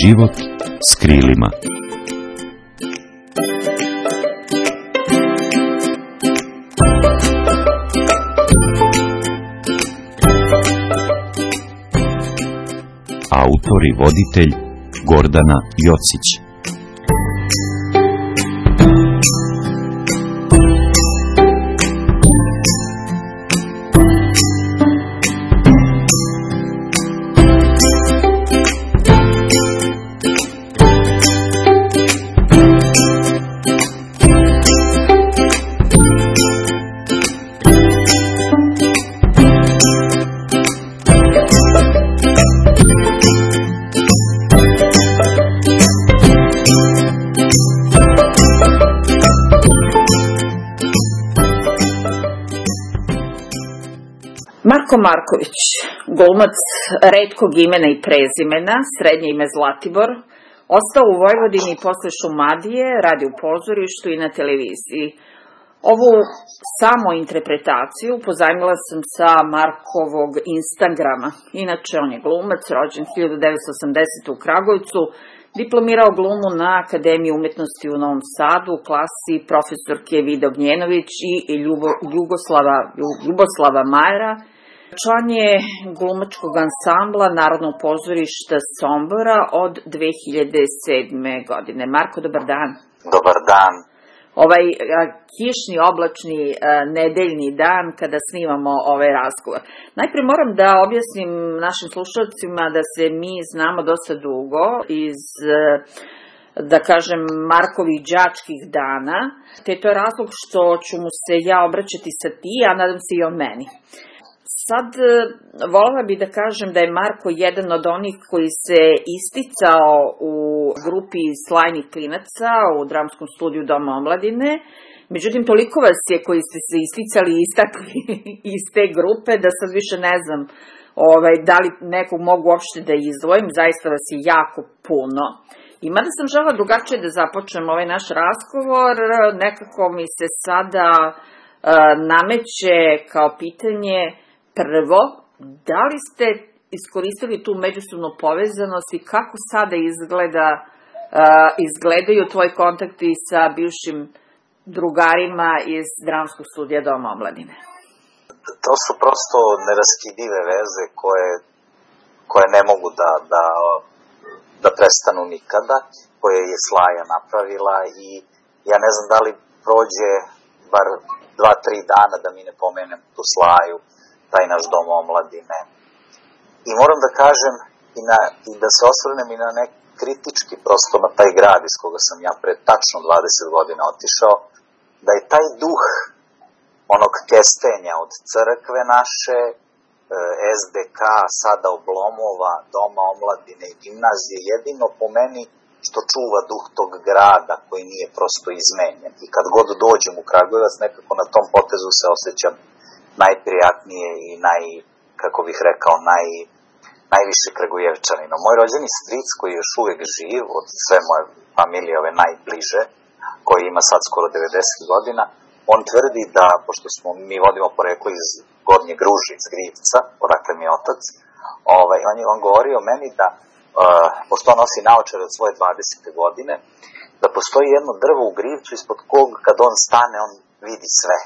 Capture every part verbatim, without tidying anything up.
život s krilima. Autor i voditelj Gordana Jocić. Marko Marković, glumac retkog imena i prezimena, srednje ime Zlatibor, ostao u Vojvodini posle Šumadije, radi u pozorištu i na televiziji. Ovu samo interpretaciju pozajmila sam sa Markovog Instagrama. Inače, on je glumac, rođen hiljadu devetsto osamdesete. u Kragujevcu, diplomirao glumu na Akademiji umetnosti u Novom Sadu u klasi profesorke Vida Ognjenović i Ljubo, Jugoslava, Ljuboslava Majera. Član je glumačkog ansambla Narodnog pozorišta Sombora od dve hiljade sedme. godine. Marko, dobar dan. Dobar dan. Ovaj a, kišni, oblačni, a, nedeljni dan kada snimamo ovaj razgovor. Najpre moram da objasnim našim slušalcima da se mi znamo dosta dugo iz, a, da kažem, Markovih đačkih dana, te to je razlog što ću mu se ja obraćati sa ti, a nadam se i on meni. Sad, voljela bih da kažem da je Marko jedan od onih koji se isticao u grupi Slajnih klinaca u dramskom studiju Doma omladine. Međutim, toliko vas je koji ste se isticali i istakli iz te grupe da sad više ne znam ovaj, da li nekog mogu uopšte da izdvojim. Zaista vas je jako puno. I mada sam žela drugačije da započnem ovaj naš razgovor, nekako mi se sada uh, nameće kao pitanje. Prvo, da li ste iskoristili tu međusobnu povezanost i kako sada izgleda, uh, izgledaju tvoji kontakti sa bivšim drugarima iz dramskog studija Doma omladine? To su prosto neraskidive veze koje, koje ne mogu da, da, da prestanu nikada, koje je Slaja napravila i ja ne znam da li prođe bar dva, tri dana da mi ne pomenem tu Slaju, taj naš Dom omladine. I moram da kažem i, na, i da se osvrnem i na nek kritički prosto na taj grad iz koga sam ja pre tačno dvadeset godina otišao, da je taj duh onog kestenja od crkve naše, es de ka, sada Oblomova, Doma omladine i gimnazije, jedino po meni što čuva duh tog grada koji nije prosto izmenjen. I kad god dođem u Kragujevac, nekako na tom potezu se osjećam najprijatnije i naj, kako bih rekao, naj, najviše Kragujevčanino. Moj rođeni stric koji je još uvijek živ, od sve moje familije, ove najbliže, koji ima sad skoro devedeset godina, on tvrdi da, pošto smo, mi vodimo poreklo iz Gornje Gruže, iz Grivca, odakle mi je otac, ovaj, on, je, on govori o meni da, uh, pošto on nosi naočare od svoje dvadesete godine, da postoji jedno drvo u Grivcu ispod kog kad on stane, on vidi sve.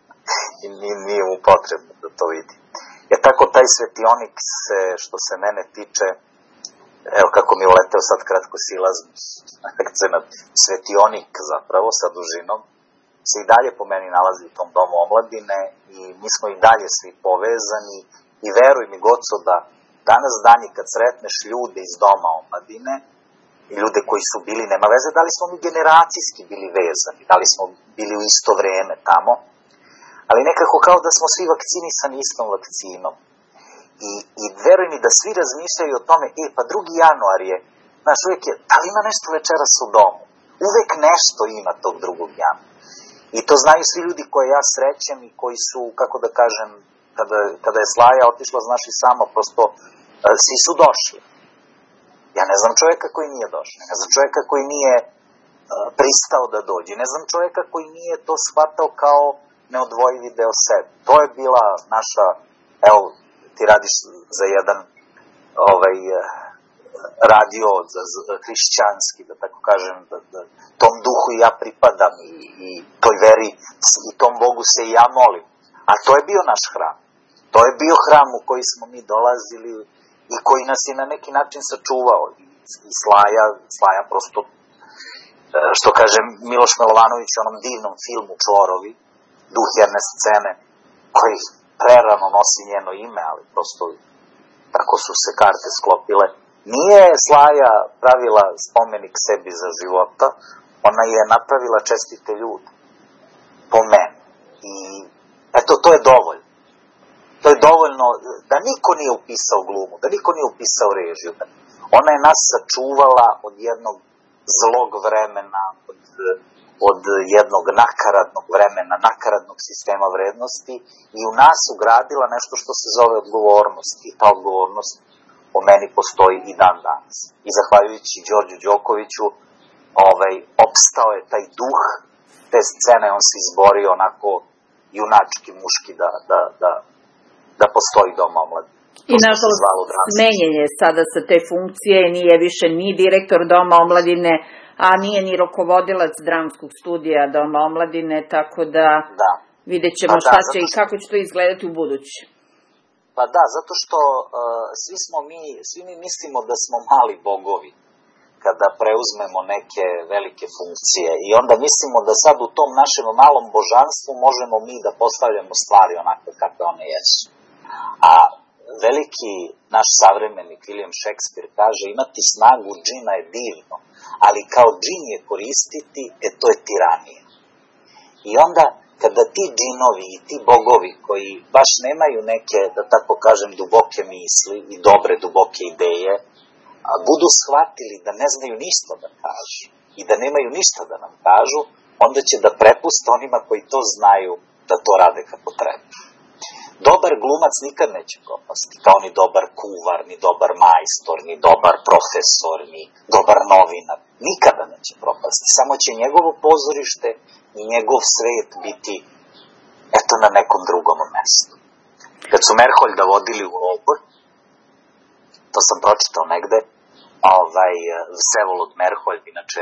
I nije, nije mu potrebno da to vidi. Jer tako taj svetionik se, što se mene tiče, evo kako mi uleteo sad kratko silazno akcenat, svetionik zapravo sa dužinom, se i dalje po meni nalazi u tom Domu omladine i mi smo i dalje svi povezani i veruj mi, Goco, da danas dani kad sretneš ljude iz Doma omladine i ljude koji su bili, nema veze da li smo mi generacijski bili vezani, da li smo bili u isto vreme tamo, ali nekako kao da smo svi vakcinisani istom vakcinom. I, i veruj mi da svi razmišljaju o tome, e, pa drugi januar je, znaš, uvijek je, da li ima nešto večeras u domu? Uvek nešto ima tog drugog januara. I to znaju svi ljudi koje ja srećem i koji su, kako da kažem, kada, kada je Slaja otišla, znaš i samo, prosto, svi su došli. Ja ne znam čovjeka koji nije došao, ne znam čovjeka koji nije uh, pristao da dođe, ne znam čovjeka koji nije to shvatao kao neodvojivi deo sebe. To je bila naša, evo, ti radiš za jedan ovaj, radio za, za hrišćanski, da tako kažem, da, da tom duhu i ja pripadam i, i toj veri i tom Bogu se i ja molim. A to je bio naš hram. To je bio hram u koji smo mi dolazili i koji nas je na neki način sačuvao. I, i Slaja, Slaja prosto, što kaže Miloš Milovanović u onom divnom filmu Čvorovi, duh jedne scene, koji prerano nosi njeno ime, ali prosto tako su se karte sklopile. Nije Slaja pravila spomenik sebi za života, ona je napravila čestite ljude, po meni. I eto, to je dovoljno. To je dovoljno da niko nije upisao glumu, da niko nije upisao režiju. Ona je nas sačuvala od jednog zlog vremena, od, od jednog nakaradnog vremena, nakaradnog sistema vrednosti i u nas ugradila nešto što se zove odgovornost. I ta odgovornost po meni postoji i dan danas. I zahvaljujući Đorđu Đokoviću, ovaj, opstao je taj duh te scene, on se izborio onako junački, muški da, da, da, da postoji Dom omladine. I nažalost, smenjen je sada sa te funkcije, nije više ni direktor Doma omladine, a nije ni rukovodilac dramskog studija Doma omladine, tako da, da. vidjet ćemo pa šta da, će i kako će to izgledati u buduće. Pa da, zato što uh, svi smo mi, svi mi mislimo da smo mali bogovi kada preuzmemo neke velike funkcije i onda mislimo da sad u tom našem malom božanstvu možemo mi da postavljamo stvari onako kakve one jesu. A veliki naš savremenik William Shakespeare kaže imati snagu džina je divno, ali kao džin je koristiti, e to je tiranija. I onda kada ti džinovi i ti bogovi koji baš nemaju neke, da tako kažem, duboke misli i dobre duboke ideje, a budu shvatili da ne znaju ništa da kažu i da nemaju ništa da nam kažu, onda će da prepuste onima koji to znaju da to rade kako treba. Dobar glumac nikad neće propasti, kao ni dobar kuvar, ni dobar majstor, ni dobar profesor, ni dobar novinar. Nikada neće propasti, samo će njegovo pozorište i njegov svet biti eto na nekom drugom mestu. Kad su Merholjda vodili u logor, to sam pročitao negde, ovaj, Vsevolod Merholjd, inače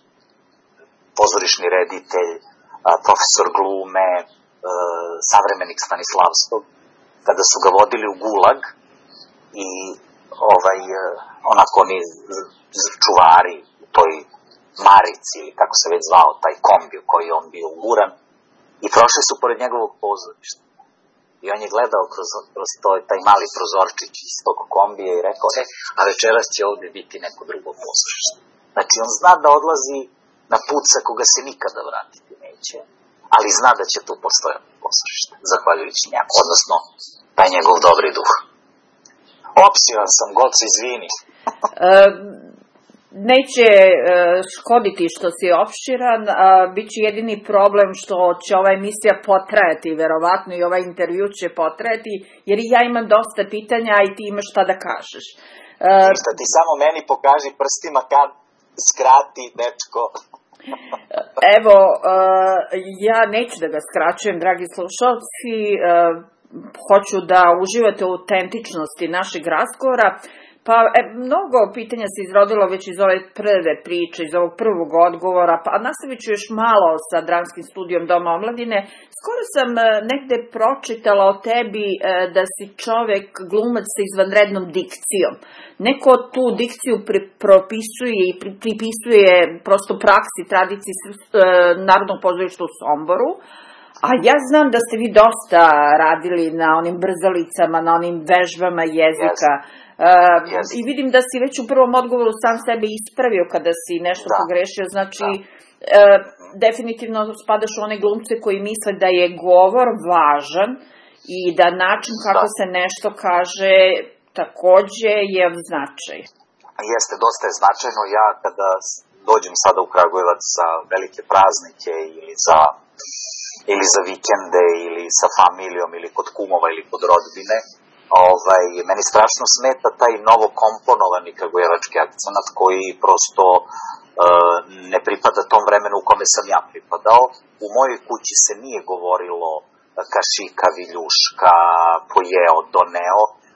pozorišni reditelj, profesor glume, savremenik Stanislavskog, kada su ga vodili u gulag i ovaj, onako oni čuvari u toj marici, ili kako se već zvao, taj kombi u koji je on bio uguran, i prošli su pored njegovog pozorišta. I on je gledao kroz, kroz toj, taj mali prozorčić iz tog kombija i rekao, e, a večeras će ovde biti neko drugo pozorište. Znači, on zna da odlazi na put sa koga se nikada vratiti neće, ali zna da će tu postojati pozorište, zahvaljujući njemu, odnosno taj njegov dobri duh. Opsivan sam, Goco, izvini. e, neće e, škoditi što si opširan, a, bit će jedini problem što će ova emisija potrajati, verovatno i ovaj intervju će potrajati, jer i ja imam dosta pitanja i ti imaš šta da kažeš. E, Ništa, ti samo meni pokaži prstima kad skrati, dečko. Evo, uh, ja neću da ga skraćujem, dragi slušalci, uh, hoću da uživate u autentičnosti našeg razgovora, pa e, mnogo pitanja se izrodilo već iz ove prve priče, iz ovog prvog odgovora, pa nastavit ću još malo sa dramskim studijom Doma omladine. Skoro sam uh, negde pročitala o tebi uh, da si čovek, glumac sa izvanrednom dikcijom. Neko tu dikciju pri, propisuje i pri, pripisuje prosto praksi, tradiciji uh, Narodnog pozorišta u Somboru, a ja znam da ste vi dosta radili na onim brzalicama, na onim vežbama jezika. Yes. Uh, yes. I vidim da si već u prvom odgovoru sam sebe ispravio kada si nešto da. pogrešio, znači da. Uh, definitivno spadaš u one glumce koji misle da je govor važan i da način kako da. se nešto kaže takođe je od značaja. Jeste, dosta je značajno. Ja kada dođem sada u Kragujevac za velike praznike ili za, ili za vikende ili sa familijom ili kod kumova ili kod rodbine, ovaj, meni strašno smeta taj novo komponovani kragujevački akcenat koji prosto e, ne pripada tom vremenu u kome sam ja pripadao. U mojoj kući se nije govorilo kašika, viljuška, pojeo, doneo,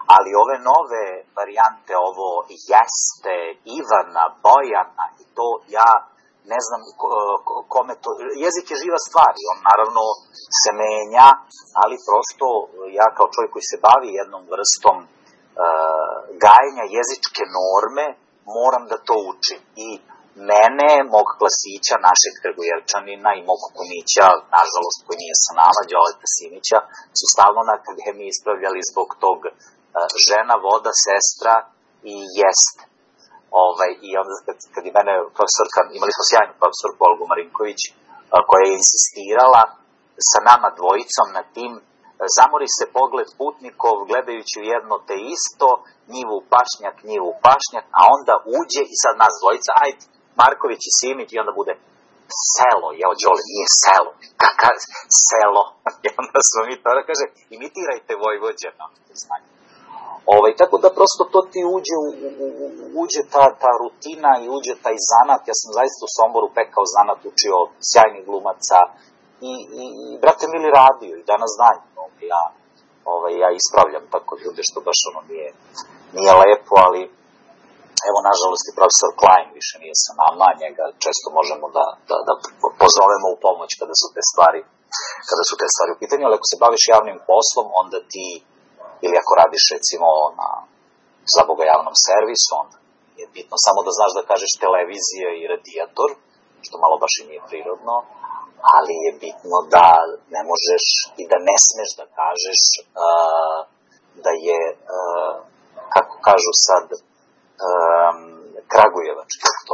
ali ove nove varijante, ovo jeste, Ivana, Bojana, i to ja ne znam kome to, jezik je živa stvar i on naravno se menja, ali prosto ja kao čovjek koji se bavi jednom vrstom uh, gajenja jezičke norme, moram da to učim. I mene, mog klasića, našeg Kragujevčanina i mog kumića, nažalost koji nije sa nama, Đoleta Simića, su stalno na akademiji ispravljali zbog tog uh, žena, voda, sestra i jeste. Ovaj, I onda kad, kad je mene profesorka, imali smo sjajnu profesorku Olgu Marinković, koja je insistirala sa nama dvojicom na tim, zamori se pogled putnikov gledajući u jedno te isto, njivu u pašnjak, njivu u pašnjak, a onda uđe i sad nas dvojica, ajde, Marković i Simić, i onda bude selo, jeo Đole, nije selo, kakav selo, i onda smo mi to da kaže, imitirajte Vojvođana, znanje. Ovaj, tako da prosto to ti uđe, u, u, uđe ta, ta rutina i uđe taj zanat. Ja sam zaista u Somboru pekao zanat, učio sjajnih glumaca i, i, i brate mili radio i danas dan. Ja, ovaj, ja ispravljam tako ljude što baš ono nije, nije lepo, ali evo nažalost i profesor Klein više nije sa nama, njega često možemo da, da, da pozovemo u pomoć kada su te stvari, kada su te stvari u pitanju, ali ako se baviš javnim poslom, onda ti ili ako radiš recimo na za Boga javnom servisu, onda je bitno samo da znaš da kažeš televizija i radijator, što malo baš i nije prirodno, ali je bitno da ne možeš i da ne smeš da kažeš uh, da je, uh, kako kažu sad, um, kragujevački. To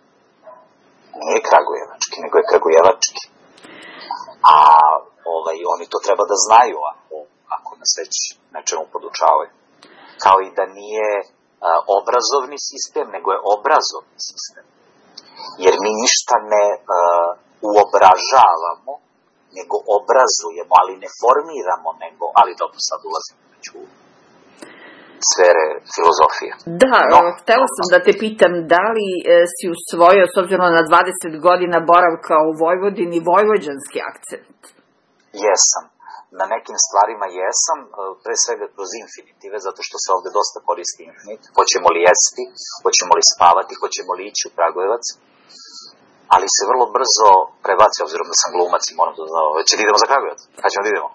nije kragujevački, nego je kragujevački. A ovaj, oni to treba da znaju ako ako nas već nečemu podučavaju. Kao i da nije a, obrazovni sistem, nego je obrazovni sistem. Jer mi ništa ne a, uobražavamo, nego obrazujemo, ali ne formiramo, nego, ali dobro, sad ulazim već u sfere filozofije. Da, no, htela sam da te pitam, da li e, si usvojio, s obzirom na dvadeset godina boravka u Vojvodini, vojvođanski akcent? Jesam. Na nekim stvarima jesam, pre svega kroz infinitive, zato što se ovde dosta koristi infinit. Hoćemo li jesti, hoćemo li spavati, hoćemo li ići u Kragujevac, ali se vrlo brzo prebaci, obzirom da sam glumac i moram da znamo, će da idemo za Kragujevac, kada ćemo da idemo.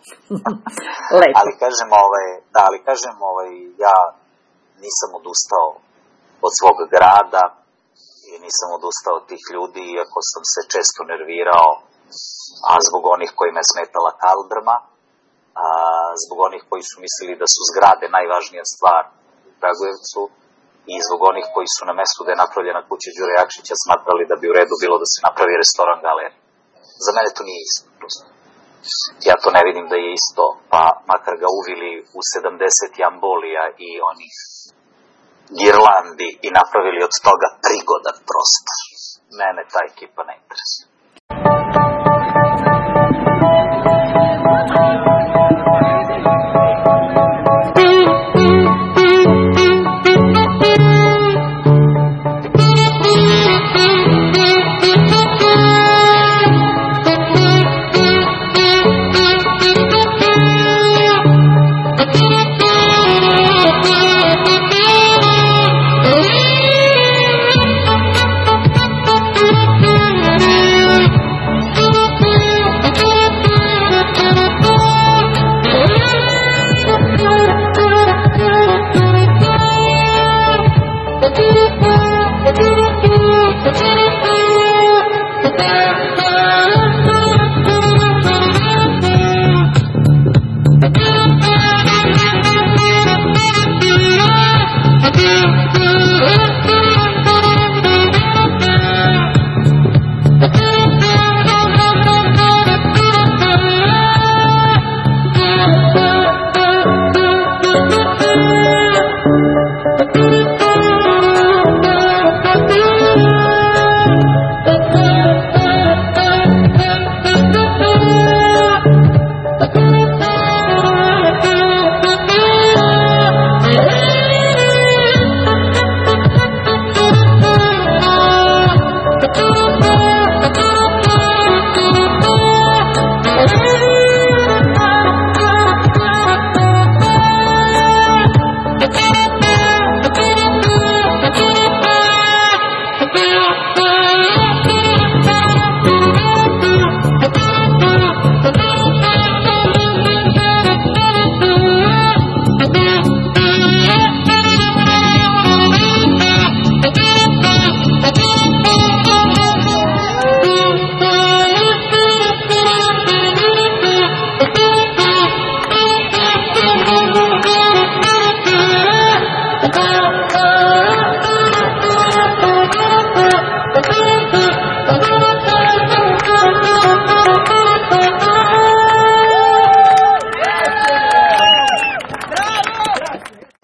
ali kažem, ovaj, da, ali kažem, ovaj, ja nisam odustao od svog grada i nisam odustao od tih ljudi, iako sam se često nervirao, a zbog onih koji me smetala kaldrma, a zbog onih koji su mislili da su zgrade najvažnija stvar u Kragujevcu i zbog onih koji su na mestu da je napravljena kuća Đure Jakšića smatrali da bi u redu bilo da se napravi restoran galerija. Za mene to nije isto, prosto. Ja to ne vidim da je isto, pa makar ga uvili u sedamdeset jambolija i onih girlandi i napravili od toga prigodan prostor. Mene ta ekipa ne interesuje. Thank you.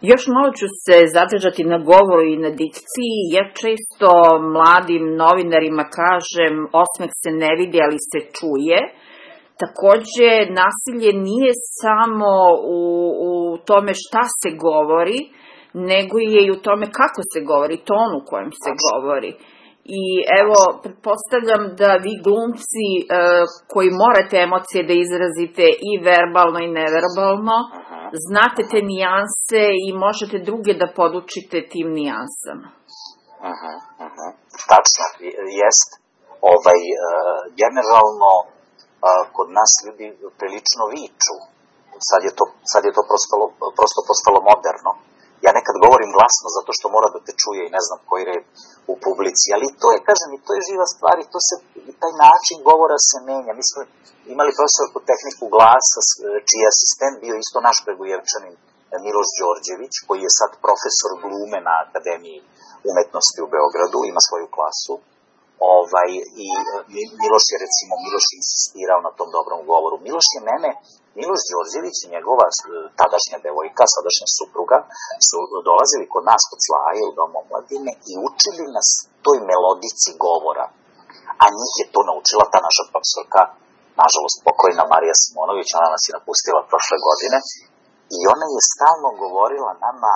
Još malo ću se zadržati na govoru i na dikciji. Ja često mladim novinarima kažem, osmeh se ne vidi, ali se čuje. Takođe, nasilje nije samo u, u tome šta se govori, nego je i u tome kako se govori, tonu u kojem se govori. I evo, pretpostavljam da vi glumci e, koji morate emocije da izrazite i verbalno i neverbalno, znate te nijanse i možete druge da podučite tim nijansama. Aha, aha. Tačno, jest. Ovaj, uh, generalno, uh, kod nas ljudi prilično viču. Sad je to, sad je to prosto, prosto postalo moderno. Ja nekad govorim glasno zato što mora da te čuje i ne znam koji red u publici, ali to je, kažem, i to je živa stvar i to se, i taj način govora se menja. Mi smo imali profesor po tehniku glasa, čiji je asistent bio isto naš Kragujevčanin Miloš Đorđević, koji je sad profesor glume na Akademiji umetnosti u Beogradu, ima svoju klasu. Ovaj, i Miloš je, recimo, Miloš je insistirao na tom dobrom govoru. Miloš je mene, Miloš Đorđević i njegova tadašnja devojka, sadašnja supruga, su dolazili kod nas kod Slaje u Domu omladine i učili nas toj melodici govora. A njih je to naučila ta naša profesorka, nažalost pokojna Marija Simonović, ona nas je napustila prošle godine, i ona je stalno govorila nama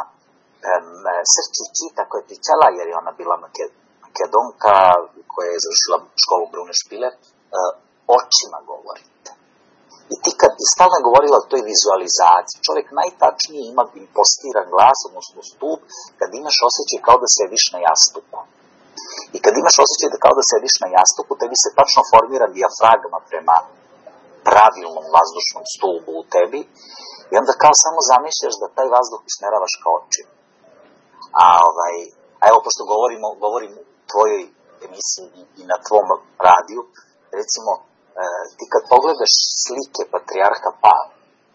srki kita koja je pričala, jer je ona bila Makedonka koja je završila školu Brune Špiler, očima govorite. I ti kad je stalno govorila o toj vizualizaciji, čovjek najtačnije ima impostiran glas, odnosno stup, kad imaš osjećaj kao da sediš na jastuku. I kad imaš osjećaj da kao da sediš na jastuku, tebi se tačno formira dijafragma prema pravilnom vazdušnom stubu u tebi i onda kao samo zamišljaš da taj vazduh usmeravaš ka očima. A, ovaj, a evo, pošto govorimo, govorim u tvojoj emisiji i, i na tvom radiju, recimo, e, ti kad pogledaš slike patrijarha Pavla,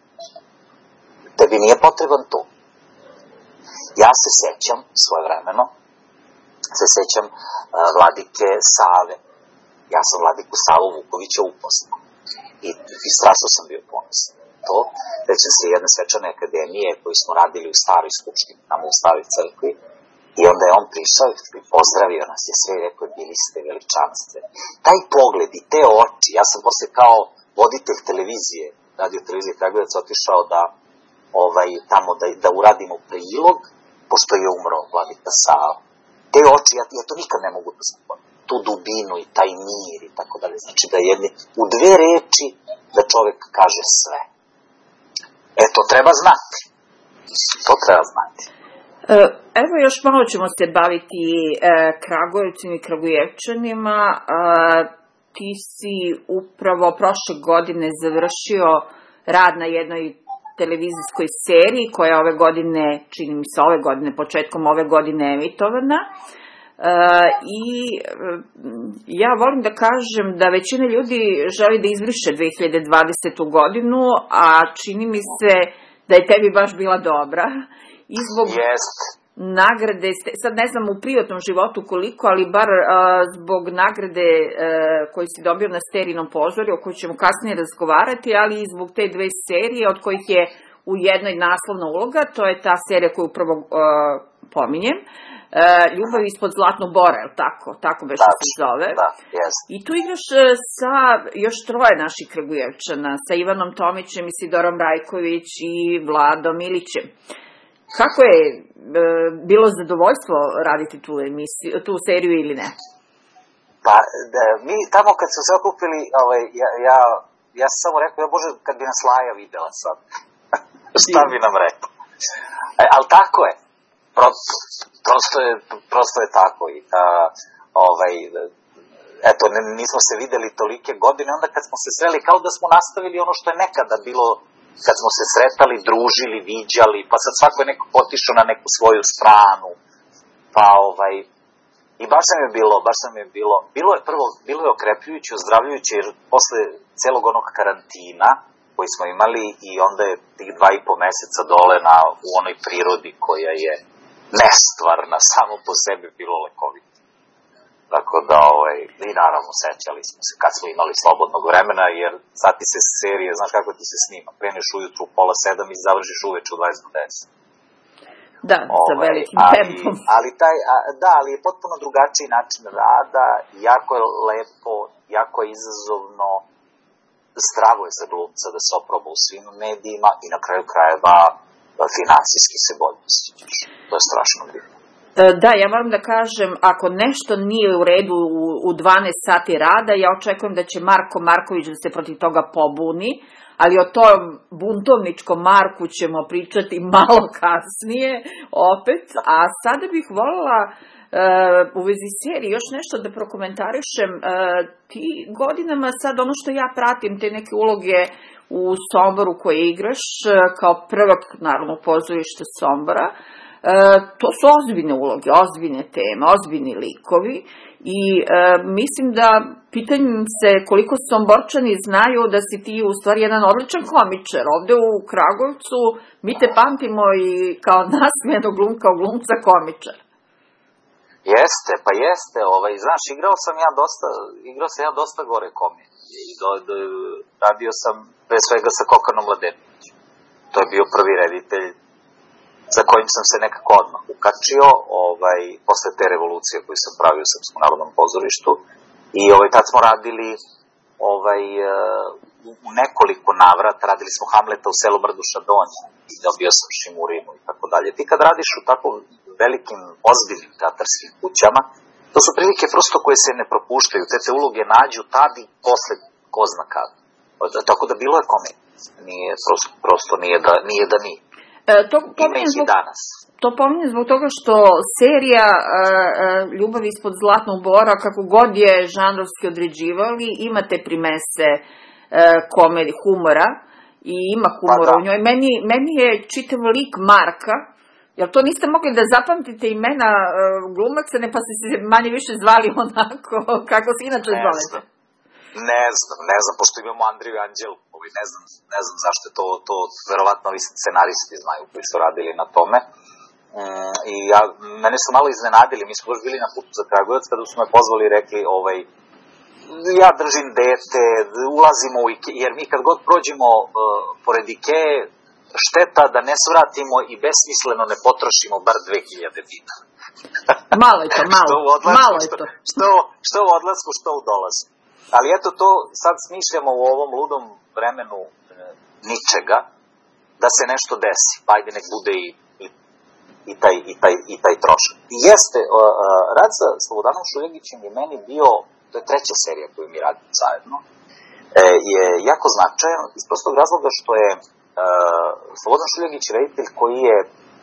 tebi nije potreban to. Ja se sećam, svojevremeno, se sećam uh, vladike Save. Ja sam vladiku Savu Vukovića upoznao. I, i strašno sam bio ponosan. To, sećam se jedne svečane akademije koju smo radili u staroj skupštini, tamo u staroj crkvi. I onda je on prišao i pozdravio nas je sve i rekao, bili ste veličanstve. Taj pogled i te oči, ja sam posle kao voditelj televizije, radio televizije Kragujevac, otišao da, ovaj, tamo da, da uradimo prilog, pošto je umro vladika Sava. Te oči, ja, ja to nikad ne mogu da znam, tu dubinu i taj mir i tako dalje. Znači da jedni, u dve reči da čovek kaže sve. E, to treba znati. To treba znati. Evo još malo ćemo se baviti e, Kragujevcima i Kragujevčanima. E, ti si upravo prošle godine završio rad na jednoj televizijskoj seriji koja je ove godine, čini mi se ove godine, početkom ove godine emitovana. E, I e, ja volim da kažem da većina ljudi želi da izbriše dve hiljade dvadesetu godinu, a čini mi se da je tebi baš bila dobra. I zbog yes. nagrade, sad ne znam u privatnom životu koliko, ali bar uh, zbog nagrade uh, koju si dobio na Sterinom pozorju, o kojoj ćemo kasnije razgovarati, ali i zbog te dve serije, od kojih je u jednoj naslovna uloga, to je ta serija koju upravo uh, pominjem, uh, Ljubav ispod zlatnog bora, je li tako? Tako beše se zove. Da, yes. I tu igraš uh, sa još troje naših Kragujevčana, sa Ivanom Tomićem, Isidorom Rajković i Vladom Ilićem. Kako je e, bilo zadovoljstvo raditi tu emisiju, tu seriju ili ne? Pa, da, mi tamo kad smo se okupili, ovaj, ja, ja, ja sam samo rekao, ja bože, kad bi nas Laja videla sad, šta bi nam rekao? E, ali tako je, prosto, prosto je, prosto je tako. I, a, ovaj, eto, ne, nismo se videli tolike godine, onda kad smo se sreli, kao da smo nastavili ono što je nekada bilo, kad smo se sretali, družili, viđali, pa sad svako je neko potišao na neku svoju stranu, pa ovaj, i baš sam je bilo, baš sam je bilo, bilo je prvo, bilo je okrepljujuće, ozdravljujuće, jer posle celog onog karantina koji smo imali i onda je tih dva i po meseca dole na, u onoj prirodi koja je nestvarna, samo po sebi bilo lekovito. Tako da, ovaj, i naravno sećali smo se kad smo imali slobodnog vremena, jer sad ti se serije, znaš kako ti se snima, kreneš ujutru u pola sedam i završiš uveč u dvadeset do deset. Da, sa ovaj, velikim ali, tempom. ali taj, a, da, ali je potpuno drugačiji način rada, jako je lepo, jako je izazovno, zdravo je za glumca da se oproba u svim medijima i na kraju krajeva finansijski se bolje osjećaš. To je strašno bitno. Da, ja moram da kažem, ako nešto nije u redu u, u dvanaest sati rada, ja očekujem da će Marko Marković da se protiv toga pobuni, ali o tom buntovničkom Marku ćemo pričati malo kasnije opet, a sada bih voljela uh, u vezi serije još nešto da prokomentarišem. Uh, ti godinama sad ono što ja pratim, te neke uloge u Somboru koje igraš uh, kao prvak, naravno, pozorište Sombora, E, to su ozbiljne uloge, ozbiljne teme, ozbiljni likovi i e, mislim da pitanjem se koliko Somborčani znaju da si ti u stvari jedan odličan komičar. Ovde u Kragujevcu mi te pamtimo i kao nasmejanog glumca, kao glumca komičar. Jeste, pa jeste, ovaj, znaš, igrao sam ja dosta, igrao sam ja dosta gore komedije i do, do, radio sam pre svega sa Kokanom Mladenovićem. To je bio prvi reditelj za kojim sam se nekako odmah ukačio, ovaj, posle te revolucije koju sam pravio u Srpskom narodnom pozorištu. I ovaj, tad smo radili ovaj, u nekoliko navrata, radili smo Hamleta u selu Brduša Donja i dobio sam Šimurinu i tako dalje. Ti kad radiš u tako velikim, ozbiljnim teatarskim kućama, to su prilike prosto koje se ne propuštaju, te te uloge nađu tad i posle ko zna kad. Tako da bilo je komedija, nije, prosto, prosto nije da nije. Da nije. E, to pominjem zbog, to pominjem zbog toga što serija e, e, Ljubav ispod zlatnog bora, kako god je žanrovski određivali, imate primese e, komedi, humora i ima humora pa, u njoj. Meni, meni je čitav lik Marka, jer to niste mogli da zapamtite imena e, glumaca, ne pa ste se manje više zvali onako kako se inače zvolite. Ne znam, ne znam, pošto imamo Andriju Anđelu, ne znam, ne znam zašto je to, to verovatno ovi scenaristi znaju koji su radili na tome. Mm, I ja, mene su malo iznenadili, mi smo još bili na putu za Kragujevac kada su me pozvali i rekli, ovaj, ja držim dete, ulazimo u Ike, jer mi kad god prođemo uh, pored Ikeje, šteta da ne svratimo i besmisleno ne potrošimo bar dve hiljade dinara. Malo je to, malo, odlasku, malo je to. Što, što, što u odlasku, što u dolasku. Ali eto to sad smišljamo u ovom ludom vremenu e, ničega, da se nešto desi, pa ajde nek bude i, i, i, taj, i, taj, i taj trošak. I jeste, uh, uh, rad sa Slobodanom Šuljegićem je meni bio, to je treća serija koju mi radimo zajedno, e, je jako značajan iz prostog razloga što je uh, Slobodan Šuljegić reditelj koji je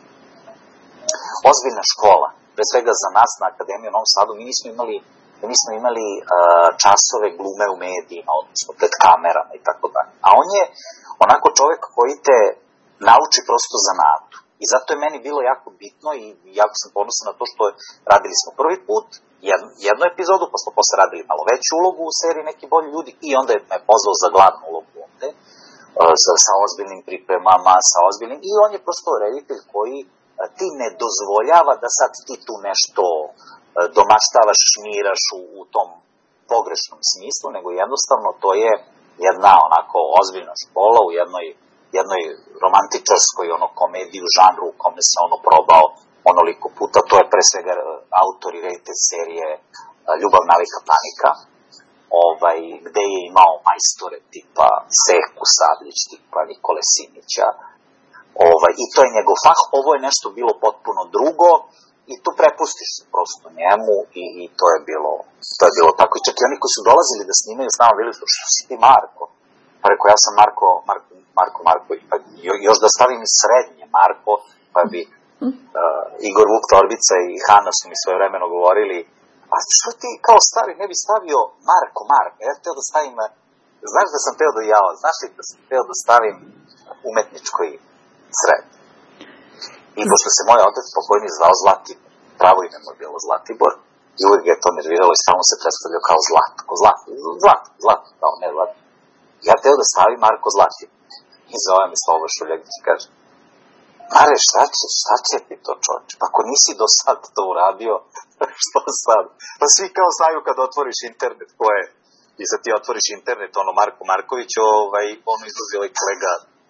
ozbiljna škola, pre svega za nas na Akademiji u Novom Sadu. Mi nismo imali Mi smo imali uh, časove glume u medijima, odnosno pred kamerama i tako dalje. A on je onako čovjek koji te nauči prosto zanatu. I zato je meni bilo jako bitno i jako sam ponosan na to što je, radili smo prvi put jednu, jednu epizodu, pa smo posle radili malo veću ulogu u seriji Neki bolji ljudi i onda je me pozvao za glavnu ulogu ovde, uh, sa, sa ozbiljnim pripremama, sa ozbiljnim... I on je prosto reditelj koji uh, ti ne dozvoljava da sad ti tu nešto domaštavaš, šmiraš u, u tom pogrešnom smislu, nego jednostavno to je jedna onako ozbiljna škola u jednoj, jednoj romantičarskoj ono komediji u žanru u kome se ono probao onoliko puta. To je pre svega autor i reditelj serije Ljubav, navika, panika, ovaj, gde je imao majstore tipa Seku Sabljić, tipa Nikole Simića, ovaj, i to je njegov fah. Ovo je nešto bilo potpuno drugo i tu prepustiš se prosto njemu i, i to je bilo to je bilo tako. I čak i oni koji su dolazili da snimaju s nama bili su, što si ti Marko? Pa rekao, ja sam Marko, Marko, Marko, Marko, pa još da stavim i srednje Marko, pa bi uh, Igor Vuk Torbica i Hana su mi svoje vremeno govorili, a što ti kao stari ne bi stavio Marko, Marko? Ja teo da stavim, znaš da sam teo da jao, znaš li da sam teo da stavim umetničko ime, srednje. I pošto se moj otac pokojni zvao Zlatibor, pravo ime mu je bilo Zlatibor, i uvijek je to nerviralo i stalno se predstavljao kao Zlatko, Zlatko, Zlatko, Zlatko, kao ne Zlatko. Ja teo da stavim Marko Zlatibor. I zove me Slobo Šuljegić i kaže, Mare, šta će, šta će ti to čoveče? Pa ako nisi do sad to uradio, što sad? Pa svi kao znaju kad otvoriš internet, ko je, i sad ti otvoriš internet, ono Marko Marković, ovaj, ono izlazi ovaj kolega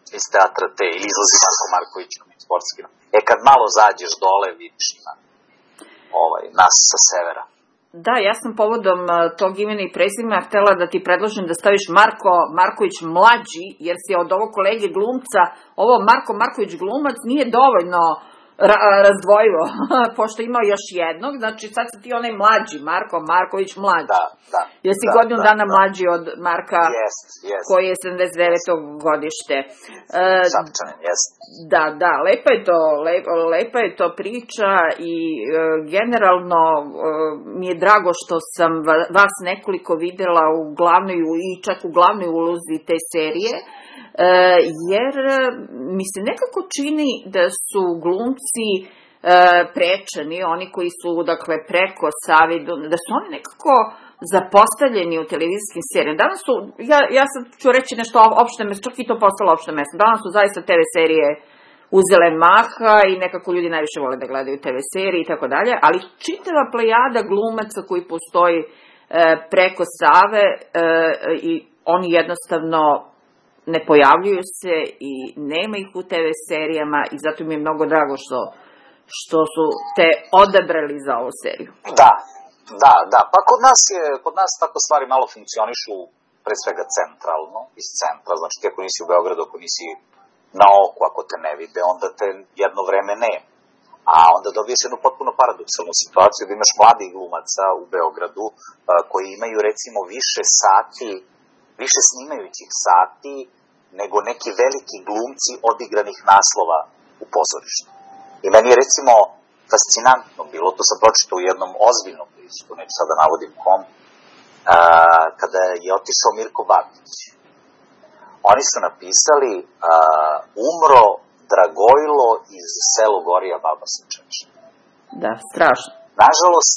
iz teatra te, ili izlazi Marko Marković sportski. E, kad malo zađeš dole, vidiš ima ovaj, nas sa severa. Da, ja sam povodom tog imena i prezimena htela da ti predložim da staviš Marko Marković mlađi, jer si od ovog kolege glumca, ovo Marko Marković glumac nije dovoljno ra razdvojivo, pošto ima još jednog, znači sad si ti onaj mlađi, Marko Marković mlađi. Da, da. Jesi da, godinu da, dana da. mlađi od Marka, yes, yes. koji je sedamdeset devetog godište. Uh, Šapčanin, jeste. Da, da, lepa je to, lep, lepa je to priča i e, generalno e, mi je drago što sam vas nekoliko videla u glavnoj i čak u glavnoj ulozi te serije, e, jer mi se nekako čini da su glumci e, prečani, oni koji su dakle preko Save, da su oni nekako zapostavljeni u televizijskim serijama. Danas su, ja, ja sad ću reći nešto opšte mesto, čak i to postalo opšte mesto, danas su zaista te ve serije uzele maha i nekako ljudi najviše vole da gledaju te ve serije i tako dalje, ali čitava plejada glumaca koji postoji e, preko Save e, i oni jednostavno ne pojavljuju se i nema ih u te ve serijama i zato mi je mnogo drago što, što su te odabrali za ovu seriju. Da, da, da, pa kod nas je, kod nas tako stvari malo funkcionišu pre svega centralno, iz centra, znači ti ako nisi u Beogradu, ako nisi na oku, ako te ne vide, onda te jedno vreme ne. A onda dobiješ jednu potpuno paradoksalnu situaciju da imaš mladih glumaca u Beogradu a, koji imaju recimo više sati, više snimajućih sati nego neki veliki glumci odigranih naslova u pozorištu. I meni je recimo fascinantno bilo, to sam pročitao u jednom ozbiljnom listu, neću sada navodim kom, a, kada je otišao Mirko Babić. Oni su napisali uh, umro Dragojlo iz selo Gorija Baba Sunčević. Da, strašno. Nažalost,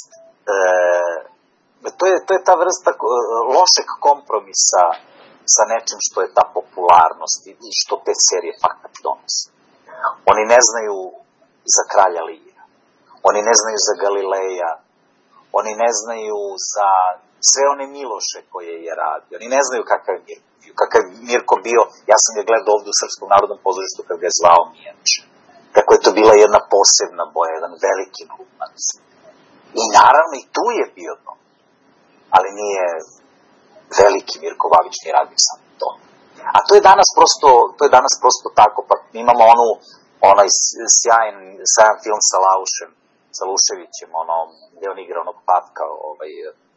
e, to, je, to je ta vrsta uh, lošeg kompromisa sa nečim što je ta popularnost i što te serije fakat donose. Oni ne znaju za Kralja Lira, oni ne znaju za Galileja, oni ne znaju za sve one Miloše koje je radio, oni ne znaju kakav je Mirko. Kakav je Mirko bio, ja sam ga gledao ovde u Srpskom narodnom pozorištu kad ga je zvao Mijač. Kako je to bila jedna posebna boja, jedan veliki glumac. I naravno i tu je bio to. Ali nije veliki Mirko Babić ni radio sam to. A to je danas prosto, to je danas prosto tako, pa imamo onu, onaj sjajan, sjajan film sa Laušem, sa Luševićem, ono, gde on igra onog patka, ovaj,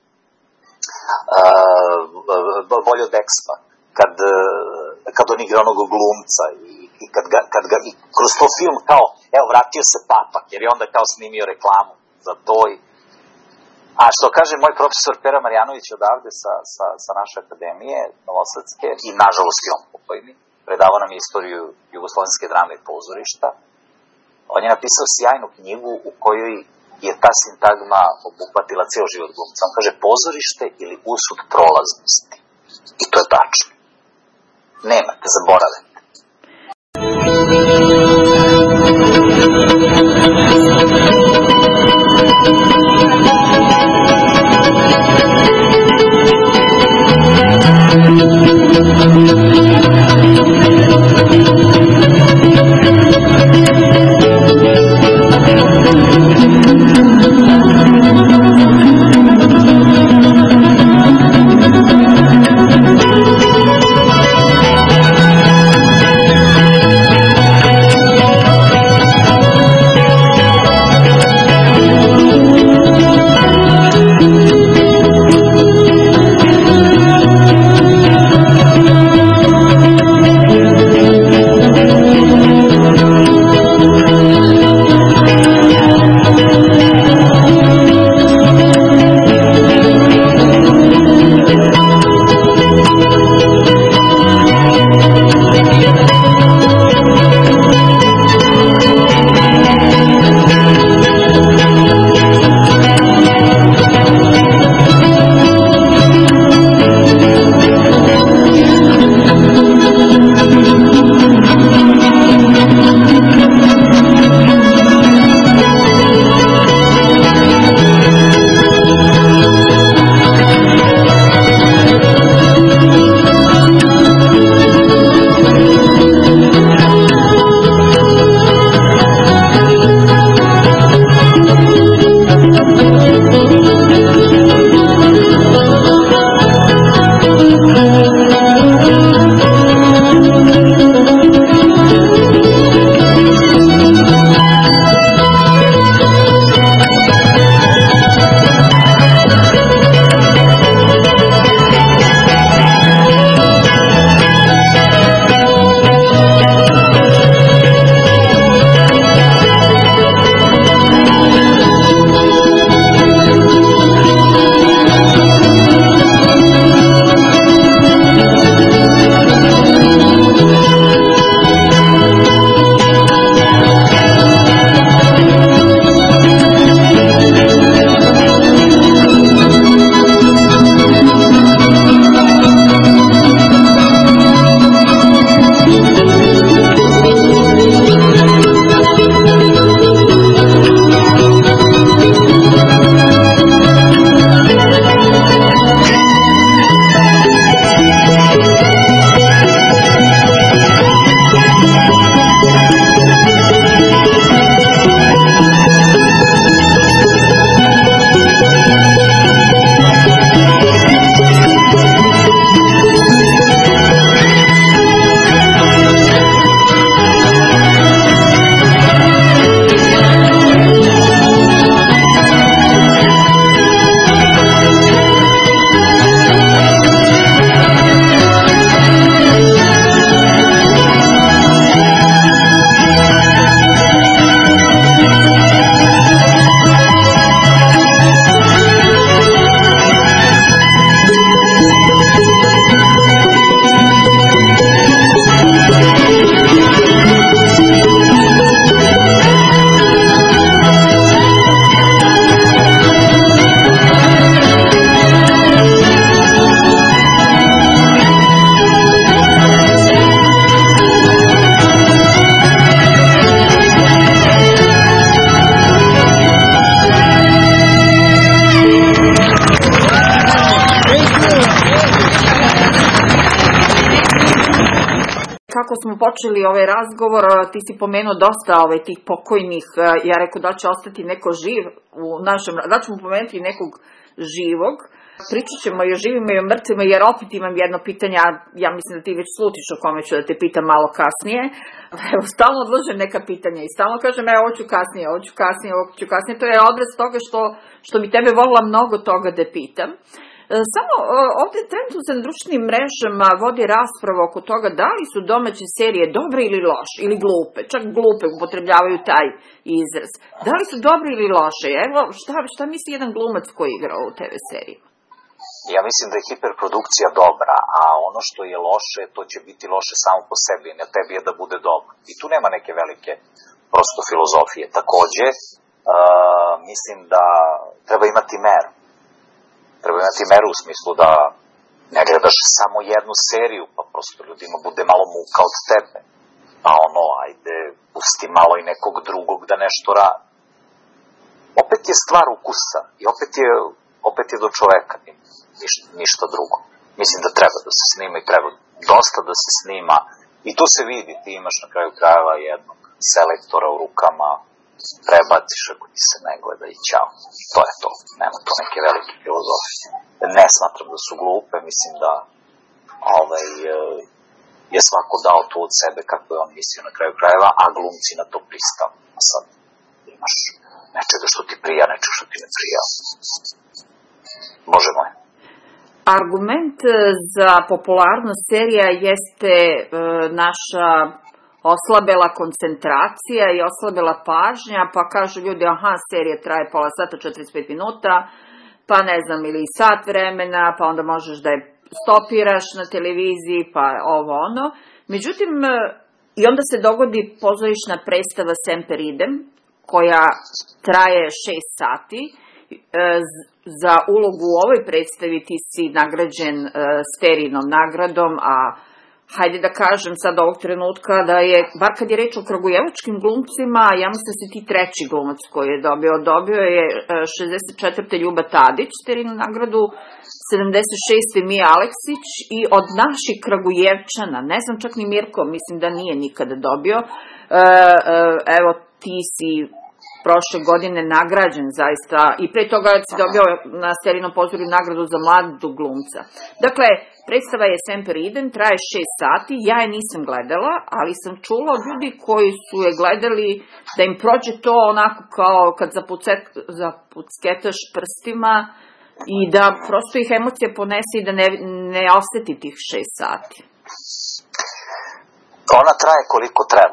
uh, bolje od Expa. Kad, kad on igra onog glumca i, i kad ga, kad ga i kroz to film kao, evo, vratio se Papak, jer je onda kao snimio reklamu za to. I, a što kaže moj profesor Pera Marjanović odavde sa, sa, sa naše akademije Novosadske i nažalost i on pokojni, predavao nam istoriju jugoslovenske drame i pozorišta, on je napisao sjajnu knjigu u kojoj je ta sintagma obuhvatila ceo život glumca. On kaže pozorište ili usud prolaznosti. I to je tačno. Nemate, zaboravite. smo počeli ovaj razgovor, ti si pomenuo dosta ovaj, tih pokojnih, ja rekao da će ostati neko živ u našem, da ćemo pomenuti nekog živog. Pričat ćemo i o živima i o mrtvima, jer opet imam jedno pitanje, a ja mislim da ti već slutiš o kome ću da te pitam malo kasnije. Evo, stalno odložem neka pitanja i stalno kažem, evo, ovo ću kasnije, ovo ću kasnije, ovo ću kasnije. To je odraz toga što, što bi tebe volila mnogo toga da pitam. Samo ovde trenutno se na društvenim mrežama vodi rasprava oko toga da li su domaće serije dobre ili loše, ili glupe, čak glupe upotrebljavaju taj izraz. Da li su dobre ili loše? Evo, šta, šta misli jedan glumac koji igra u te ve seriji? Ja mislim da je hiperprodukcija dobra, a ono što je loše, to će biti loše samo po sebi, na tebi je da bude dobro. I tu nema neke velike prosto filozofije. Takođe, uh, mislim da treba imati meru. Treba imati meru u smislu da ne gledaš samo jednu seriju, pa prosto ljudima bude malo muka od tebe. Pa ono, ajde, pusti malo i nekog drugog da nešto radi. Opet je stvar ukusa i opet je, opet je do čoveka, ništa, ništa drugo. Mislim da treba da se snima i treba dosta da se snima. I tu se vidi, ti imaš na kraju krajeva jednog selektora u rukama, prebaciš ako ti se ne gleda i ćao. To je to. Nema to neke velike filozofije. Ne smatram da su glupe, mislim da ovaj, je svako dao to od sebe kako je on mislio na kraju krajeva, a glumci na to pristao. A sad imaš nečega što ti prija, nečega što ti ne prija. Bože moj. Argument za popularnost serija jeste e, naša oslabela koncentracija i oslabela pažnja, pa kažu ljudi, aha, serija traje pola sata, četrdeset pet minuta, pa ne znam, ili sat vremena, pa onda možeš da je stopiraš na televiziji, pa ovo ono. Međutim, i onda se dogodi pozorišna predstava Semper Idem, koja traje šest sati. Za ulogu u ovoj predstavi ti si nagrađen Sterinom nagradom, a hajde da kažem sad ovog trenutka da je, bar kad je reč o kragujevačkim glumcima, ja mislim da si ti treći glumac koji je dobio. Dobio je šezdeset četvrte Ljuba Tadić Sterinu nagradu, sedamdeset šeste Mija Aleksić i od naših kragujevčana, ne znam čak ni Mirko, mislim da nije nikada dobio. Evo, ti si prošle godine nagrađen zaista i pre toga si dobio na Sterinom pozorju nagradu za mladu glumca. Dakle, predstava je Semper Idem, traje šest sati, ja je nisam gledala, ali sam čula od ljudi koji su je gledali da im prođe to onako kao kad zapucketaš prstima i da prosto ih emocija ponese i da ne, ne oseti tih šest sati. Ona traje koliko treba.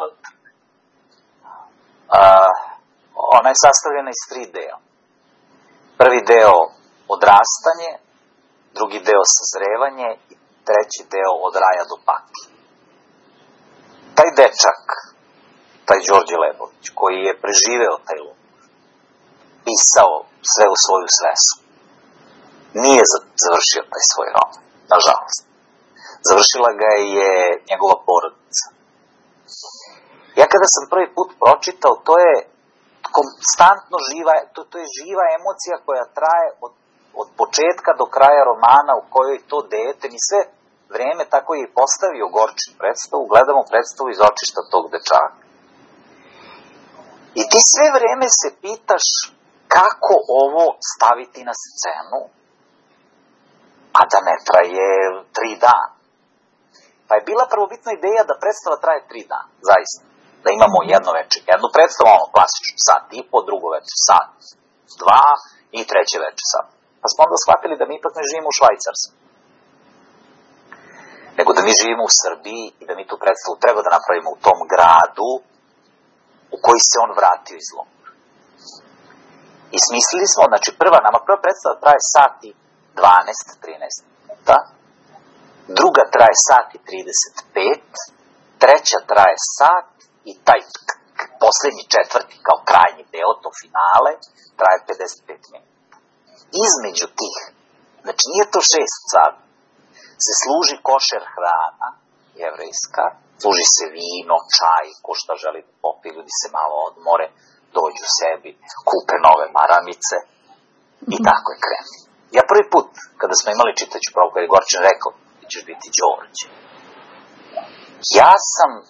A... Ona je sastavljena iz tri dela. Prvi deo odrastanje, drugi deo sazrevanje i treći deo od raja do pakla. Taj dečak, taj Đorđe Lebović, koji je preživeo taj lomor, pisao sve u svoju svesu, nije završio taj svoj roman, nažalost. Završila ga je njegova porodica. Ja kada sam prvi put pročitao, to je konstantno živa, to, to je živa emocija koja traje od, od početka do kraja romana u kojoj to dete, mi sve vreme tako je i postavio Gorčin predstavu, gledamo predstavu iz očišta tog dečaka. I ti sve vreme se pitaš kako ovo staviti na scenu, a da ne traje tri dana. Pa je bila prvobitna ideja da predstava traje tri dana, zaista. Da imamo jedno večer, jednu predstavu, ono klasično, sat i po, drugo večer, sat, dva i treće večer sat. Pa smo onda shvatili da mi ipak ne živimo u Švajcarskoj. Nego da mi živimo u Srbiji i da mi tu predstavu treba da napravimo u tom gradu u koji se on vratio iz lomora. I smislili smo, znači prva, nama prva predstava traje sat i dvanaest trinaest minuta, druga traje sat i trideset pet, treća traje sat, i taj poslednji četvrti kao krajnji deo, to finale, traje pedeset pet minuta. Između tih, znači nije to šest sati, se služi košer hrana, jevrejska, služi se vino, čaj, ko šta želi da popije, ljudi se malo odmore, dođu sebi, kupe nove maramice i tako je krenu. Ja prvi put, kada smo imali čitaću pravo, kada je Gorčin rekao, ti ćeš biti Đorđe. Ja sam, e,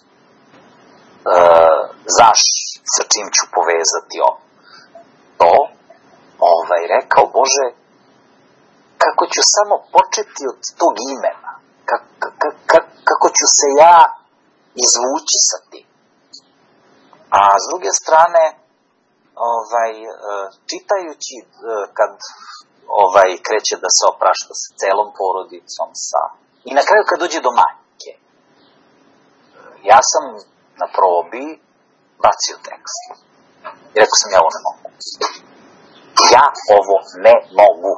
znaš, sa čim ću povezati ovo, to, ovaj, rekao, Bože, kako ću samo početi od tog imena, kako, kako, kako ću se ja izvući sa tim. A s druge strane, ovaj, čitajući kad ovaj, kreće da se oprašta sa celom porodicom, sa... i na kraju kad dođe do majke, ja sam na probi bacio tekst. I rekao sam, ja ovo ne mogu. Ja ovo ne mogu.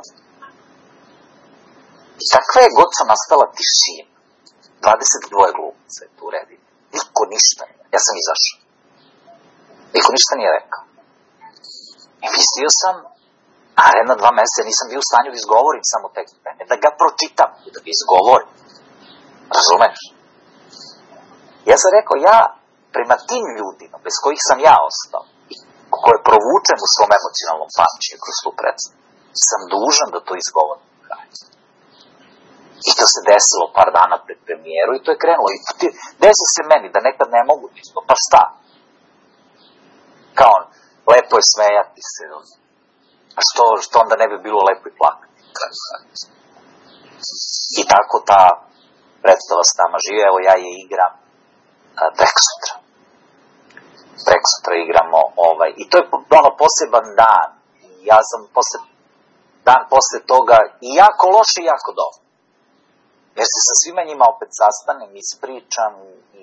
I takva je god sam nastala tišina. dvadeset dva glumica je tu redi. Niko ništa nije. Ja sam izašao. Niko ništa nije rekao. I mislio sam, naredna dva meseca nisam bio u stanju da izgovorim samo tekst. Ne da ga pročitam, da ga izgovorim. Razumeš? Ja sam rekao, ja prema tim ljudima, bez kojih sam ja ostao, i koje provučem u svom emocionalnom pamćenju kroz tu predstavu, sam dužan da to izgovorim. I to se desilo par dana pred premijeru i to je krenulo. I desi se meni da nekad ne mogu isto, pa šta? Kao, lepo je smejati se. A što, što onda ne bi bilo lepo i plakati? I tako ta predstava s nama žive. Evo ja je igram prek sutra. Prek sutra igramo ovaj. I to je ono poseban dan. Ja sam posle, dan posle toga i jako loše i jako dobro. Jer se sa svima njima opet sastanem, ispričam i,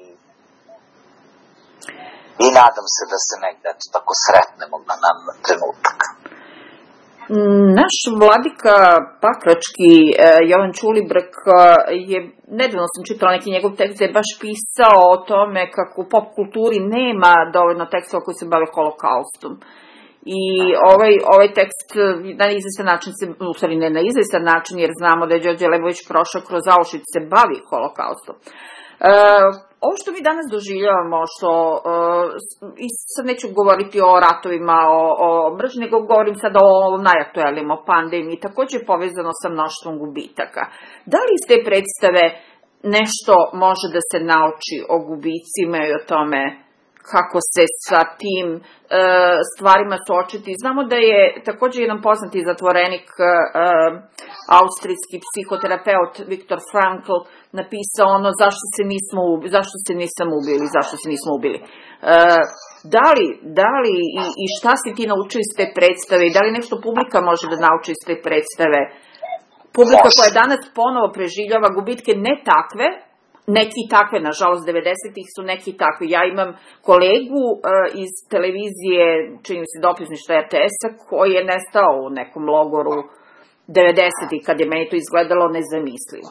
i nadam se da se negde eto, tako sretnemo na, na, na trenutak. Naš vladika pakrački Jovan Ćulibrk je, nedavno sam čitala neki njegov tekst, je baš pisao o tome kako u pop kulturi nema dovoljno tekstova koji se bave holokaustom. I ovaj, ovaj tekst na izvestan način se, u stvari ne na izvestan način, jer znamo da je Đorđe Lebović prošao kroz Auschwitz, se bavi holokaustom. E, ovo što mi danas doživljavamo, što, e, i sad neću govoriti o ratovima, o, o mržnji, nego govorim sad o najaktuelnim, o pandemiji, takođe je povezano sa mnoštvom gubitaka. Da li iz te predstave nešto može da se nauči o gubicima i o tome kako se sa tim e, stvarima suočiti? Znamo da je takođe jedan poznati zatvorenik, e, austrijski psihoterapeut Viktor Frankl napisao ono zašto se nismo ubili, zašto se nisam ubili, zašto se nismo ubili. E, da li, da li i, i šta si ti naučio iz te predstave i da li nešto publika može da nauči iz te predstave? Publika koja danas ponovo preživljava gubitke, ne takve, neki takve, nažalost, devedesetih su neki takvi. Ja imam kolegu uh, iz televizije, čini mi se dopisništva er te es-a, koji je nestao u nekom logoru devedesetih, kad je meni to izgledalo nezamislivo.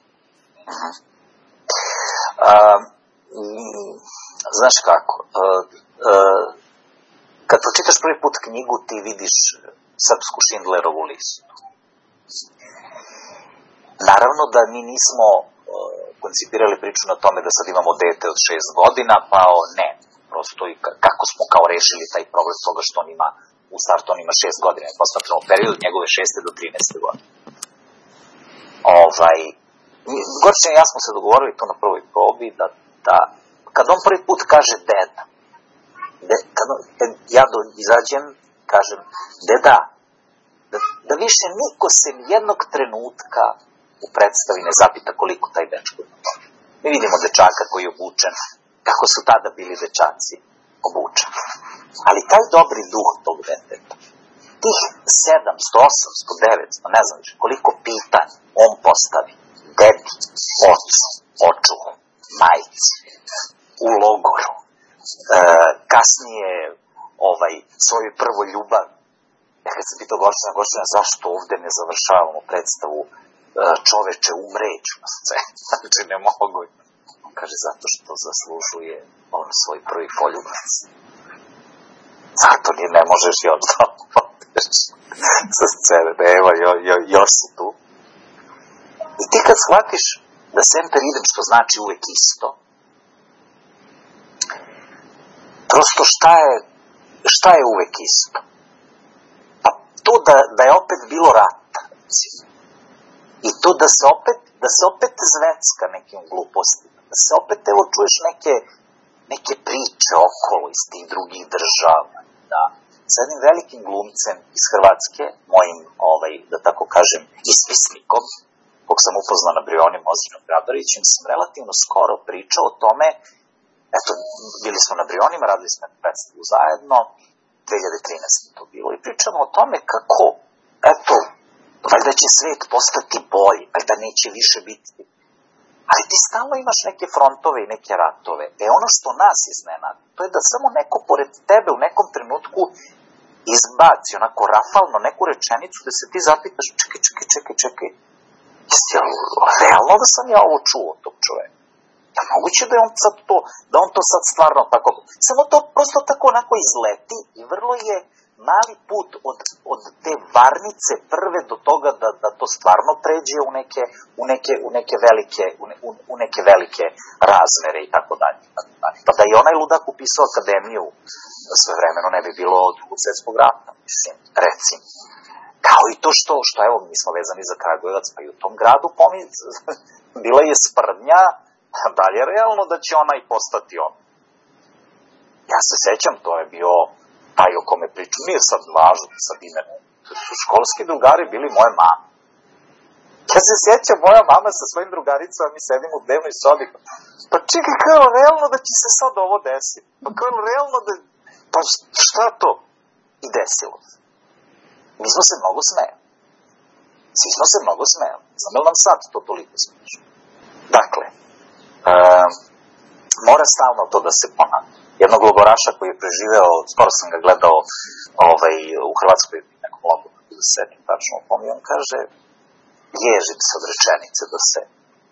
Uh, znaš kako, uh, uh, kad pročitaš prvi put knjigu, ti vidiš srpsku Schindlerovu listu. Naravno da mi nismo koncipirali priču na tome da sad imamo dete od šest godina, pa o, ne, prosto i kako smo kao rešili taj problem toga što on ima, u startu on ima šest godina, je posmatrano u periodu njegove šeste do trinaeste godine. Ovaj, Gorče i ja smo se dogovorili to na prvoj probi, da, da kad on prvi put kaže deda, de, kad, on, kad ja do, izađem, kažem, deda, da, da više niko se jednog trenutka u predstavi ne zapita koliko taj dečko ima. Mi vidimo dečaka koji je obučen, kako su tada bili dečaci obučeni. Ali taj dobri duh tog deteta, tih sedamsto, osamsto, devetsto, ne znam više, koliko pitanja on postavi dedi, ocu, očuhu, majci, u logoru, e, kasnije ovaj, svoju prvo ljubav. Ja kad sam pitao Gorčana, Gorčana, zašto ovde ne završavamo predstavu čoveče umreću na sceni, znači ne mogu. On kaže, zato što zaslužuje on svoj prvi poljubac. Zato ni ne možeš još da odeš sa scene, ne, evo, jo, jo, još si tu. I ti kad shvatiš da semper idem, što znači uvek isto, prosto šta je, šta je uvek isto? Pa to da, da je opet bilo rata, recimo. I to da se opet, da se opet zvecka nekim glupostima, da se opet evo čuješ neke, neke priče okolo iz tih drugih država, da s jednim velikim glumcem iz Hrvatske, mojim, ovaj, da tako kažem, ispisnikom, kog sam upoznao na Brionima, Ozirnom Grabarevićem, sam relativno skoro pričao o tome, eto, bili smo na Brionima, radili smo predstavu zajedno, dve hiljade trinaeste to bilo, i pričamo o tome kako, eto, valjda će svet postati bolji, valjda neće više biti. Ali ti stalno imaš neke frontove i neke ratove. E ono što nas iznenada, to je da samo neko pored tebe u nekom trenutku izbaci onako rafalno neku rečenicu da se ti zapitaš, čekaj, čekaj, čekaj, čekaj, jesi realno da sam ja ovo čuo od tog čoveka? Ja moguće da je on sad to, da on to sad stvarno tako, samo to prosto tako onako izleti i vrlo je mali put od, od te varnice prve do toga da, da to stvarno pređe u neke, u neke, u neke velike, u, ne, u neke velike razmere i tako dalje. Pa da je onaj ludak upisao akademiju sve vremeno ne bi bilo od Drugog svjetskog rata, mislim, recimo. Kao i to što, što evo, mi smo vezani za Kragujevac, pa i u tom gradu pominjati, bila je sprdnja, da li je realno da će onaj postati on? Ja se sećam, to je bio taj o kome priču, nije sad važno sad imenom, to su školski drugari bili moje mame. Ja se sjećam, moja mama sa svojim drugaricama, mi sedimo u dnevnoj sobi, pa čekaj, kao realno da će se sad ovo desiti? Pa kao realno da, pa šta to? I desilo. Mi smo se mnogo smejali. Svi smo se mnogo smejali. Znam li nam sad to toliko smiješ? Dakle, um, mora stalno to da se ponavlja. Jednog logoraša koji je preživeo, skoro sam ga gledao ovaj, u Hrvatskoj nekom logoru, da se setim tačno upomni, on kaže, ježim se od rečenice da se,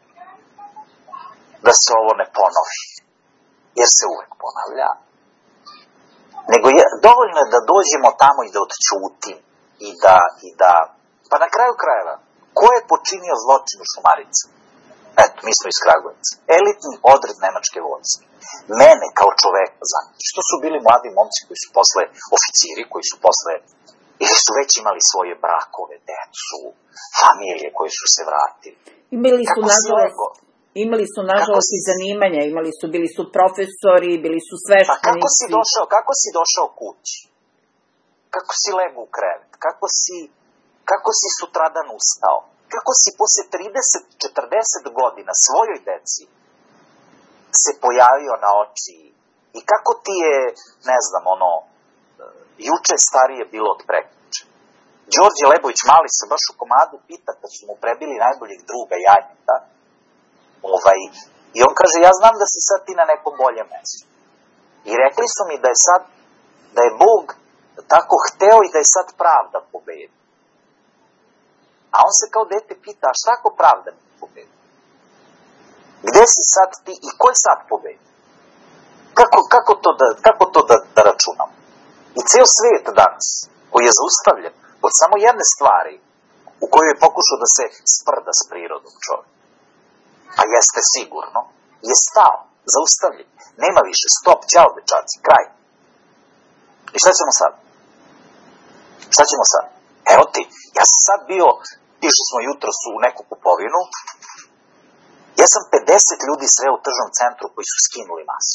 da se ovo ne ponovi, jer se uvek ponavlja. Nego je, dovoljno je da dođemo tamo i da odćutim, i da, i da, pa na kraju krajeva, ko je počinio zločin u Šumarici? Eto, mi smo iz Kragujevca. Elitni odred nemačke vojske. Mene kao čoveka, znam, što su bili mladi momci koji su posle oficiri, koji su posle, ili su već imali svoje brakove, decu, familije koje su se vratili. Imali su, nažalost, imali su, nažalost, i zanimanja, imali su, bili su profesori, bili su sveštenici. Pa kako si došao, kako si došao kući? Kako si legao u krevet? Kako si, kako si sutradan ustao? Kako si posle trideset do četrdeset godina svojoj deci se pojavio na oči i kako ti je, ne znam, ono, juče starije bilo od prekjuče. Đorđe Lebović mali se baš u komadu pita kad su mu prebili najboljeg druga Janjeta, ovaj, i on kaže, ja znam da si sad ti na nekom boljem mestu. I rekli su mi da je sad, da je Bog tako hteo i da je sad pravda pobedi. A on se kao dete pita, a šta ako pravda ne pobedi? Gde si sad ti i ko je sad pobedi? Kako, kako to, da, kako to da, da računamo? I ceo svijet danas, koji je zaustavljen od samo jedne stvari u kojoj je pokušao da se sprda s prirodom čovjek, a jeste sigurno, je stao, zaustavljen. Nema više, stop, ćao dečaci, kraj. I šta ćemo sad? Šta ćemo sad? Evo ti, ja sam sad bio, išli smo jutros u neku kupovinu, ja sam pedeset ljudi sreo u tržnom centru koji su skinuli masu.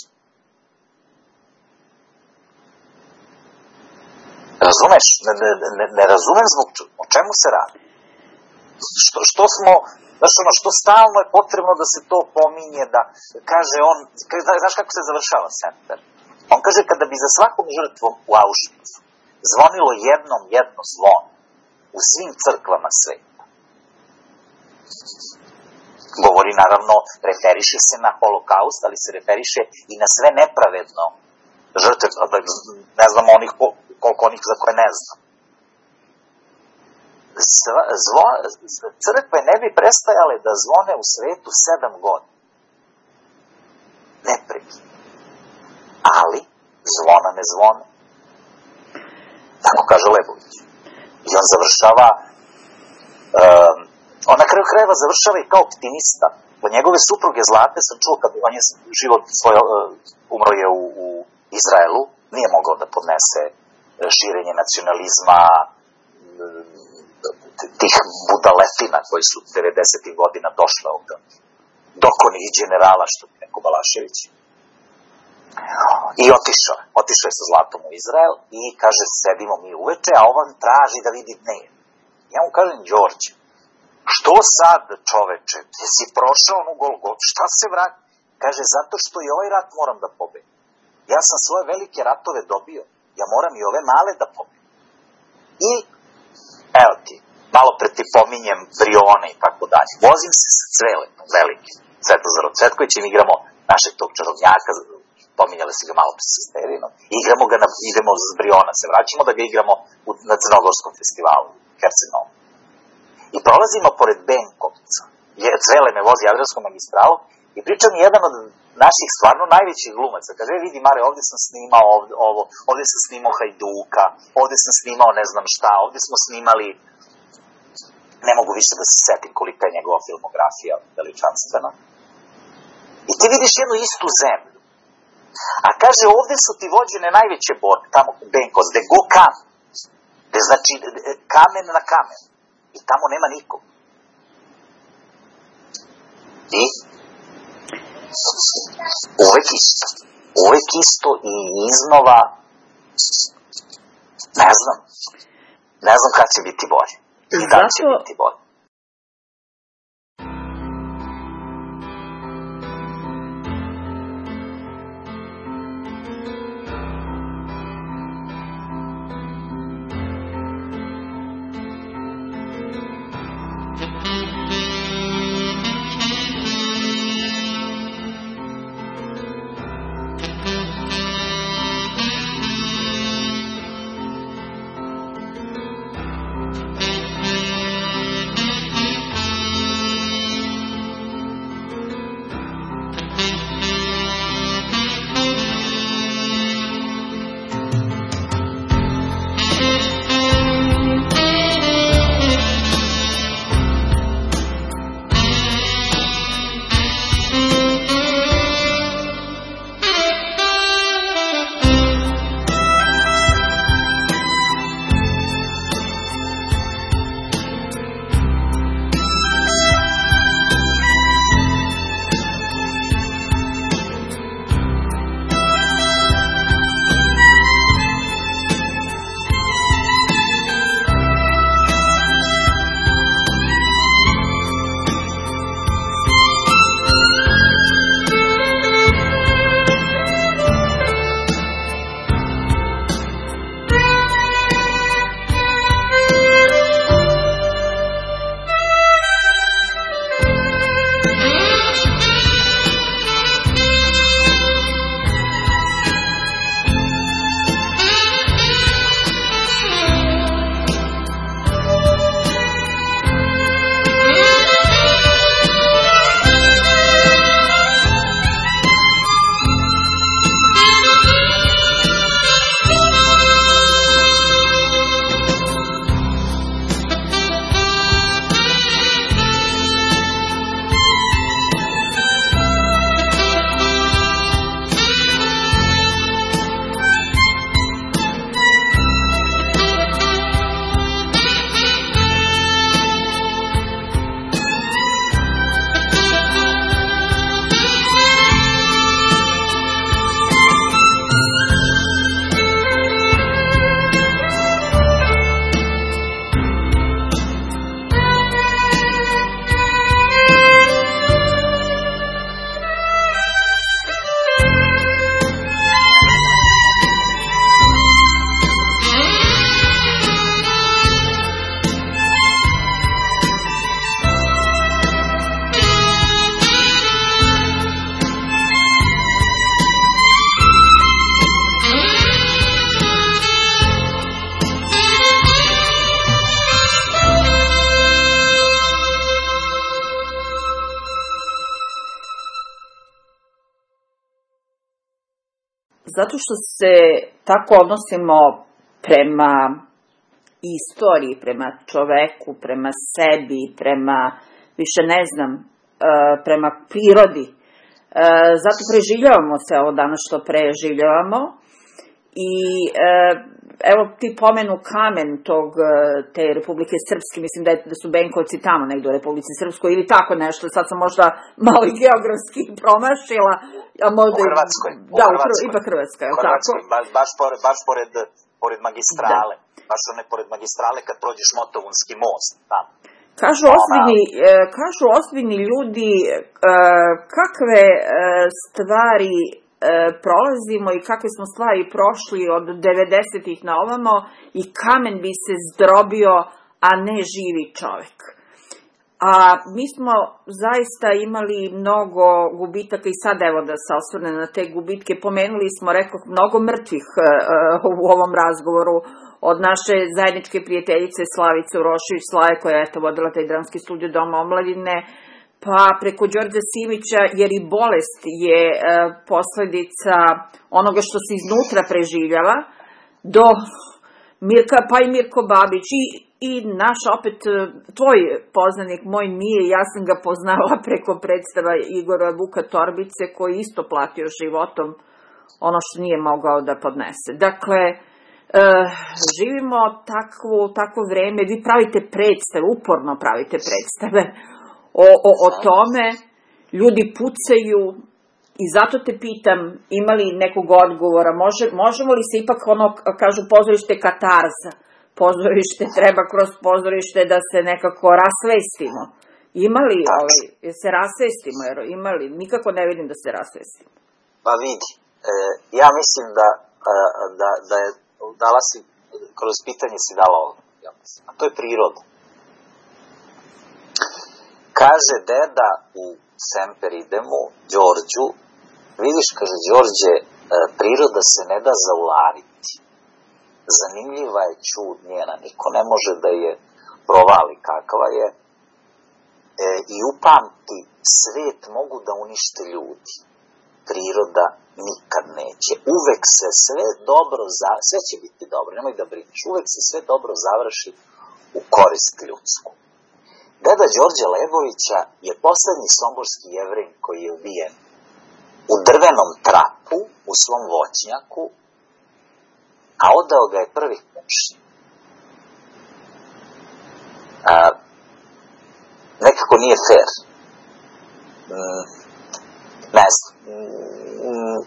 Razumeš? Ne, ne, ne, ne razumem zbog o čemu se radi. Što, što smo, znaš ono, što stalno je potrebno da se to pominje, da kaže on, znaš kako se završava centar? On kaže, kada bi za svakom žrtvom u Auschwitzu zvonilo jednom jedno zvono u svim crkvama sveta. Govori, naravno, referiše se na holokaust, ali se referiše i na sve nepravedno žrtve, ne znam onih, koliko onih za koje ne znam. Zvo, crkve ne bi prestajale da zvone u svetu sedam godina. Neprekidno. Ali, zvona ne zvone. Tako kaže Lebović. I on završava, um, on na kraju krajeva završava i kao optimista. Od njegove supruge Zlate sam čuo kad on je život svoj, uh, umro je u, u Izraelu, nije mogao da podnese širenje nacionalizma, tih budaletina koji su devedesetih godina došle ovdje. dokonih generala, što bi neko Balašević. I otišao, otišao je sa zlatom u Izrael i kaže, sedimo mi uveče, a on traži da vidi dnev. Ja mu kažem, Đorđe, što sad, čoveče, jesi prošao onu Golgotu, šta se vrati? Kaže, zato što i ovaj rat moram da pobedim. Ja sam svoje velike ratove dobio, ja moram i ove male da pobedim. I, evo ti, malo pre ti pominjem Brione i tako dalje. Vozim se sa Cveletom, velikim, Svetozar Cvetkovićem, igramo našeg tog čarobnjaka, pominjali si ga malo pre sa Sterinom, igramo ga, na, idemo z Briona, se vraćamo da ga igramo u, na Crnogorskom festivalu, Herceg-Novom. I prolazimo pored Benkovca, Cvele me vozi Jadranskom magistralu i priča mi jedan od naših stvarno najvećih glumaca. Kaže, vidi Mare, ovde sam snimao ovde, ovo, ovde sam snimao Hajduka, ovde sam snimao ne znam šta, ovde smo snimali, ne mogu više da se setim kolika je njegova filmografija veličanstvena. I ti vidiš jednu istu zemlju. A kaže, ovde su ti vođene najveće borbe, tamo Benkovac, gde go kamen, gde znači kamen na kamen. I tamo nema nikog. I uvek isto. Uvek isto i iznova, ne znam, ne znam kada će biti bolje. I da će biti bolje. Zato što se tako odnosimo prema istoriji, prema čoveku, prema sebi, prema, više ne znam, prema prirodi. Zato preživljavamo sve ovo danas što preživljavamo i evo ti pomenu kamen tog, te Republike Srpske, mislim da, je, da su Benkovci tamo negdje u Republici Srpskoj ili tako nešto, sad sam možda malo i geografski promašila. A možda u Hrvatskoj. Da, u Hrvatskoj. ipak Hrvatska, je u Hrvatskoj, tako? Baš, baš, pored, baš pored, pored magistrale. Da. Baš one pored magistrale kad prođeš Motovunski most, tamo. Kažu ozbiljni, kažu ozbiljni ljudi kakve stvari prolazimo i kakve smo stvari prošli od devedesetih na ovamo i kamen bi se zdrobio, a ne živi čovek. A mi smo zaista imali mnogo gubitaka i sad evo da se osvrne na te gubitke. Pomenuli smo, rekao, mnogo mrtvih u ovom razgovoru. Od naše zajedničke prijateljice Slavice Urošević Slaje, koja je eto vodila taj dramski studio Doma omladine, pa preko Đorđa Simića, jer i bolest je e, posledica onoga što se iznutra preživljava, do Mirka, pa i Mirko Babić i, i naš opet, tvoj poznanik, moj Mije, ja sam ga poznala preko predstava Igora Vuka Torbice, koji isto platio životom ono što nije mogao da podnese. Dakle, E, živimo takvo, takvo vreme, vi pravite predstave, uporno pravite predstave o, o, o tome, ljudi pucaju i zato te pitam, ima li nekog odgovora, Može, možemo li se ipak ono, kažu pozorište katarza, pozorište treba kroz pozorište da se nekako rasvestimo, ima li, ovaj, se rasvestimo, jer ima li, nikako ne vidim da se rasvestimo. Pa vidi, e, ja mislim da, da, da je dala si, kroz pitanje si dala ovo, a to je priroda. Kaže deda u Semper idemu, Đorđu, vidiš, kaže Đorđe, priroda se ne da zaulariti. Zanimljiva je, čud njena, niko ne može da je provali kakva je. E, I upamti, svet mogu da unište ljudi. Priroda nikad neće. Uvek se sve dobro, sve će biti dobro, nemoj da brineš, uvek se sve dobro završi u korist ljudsku. Deda Đorđa Lebovića je poslednji somborski Jevrin koji je ubijen u drvenom trapu, u svom voćnjaku, a odao ga je prvih muši. A, nekako nije fair. Mm, ne znam. Mm,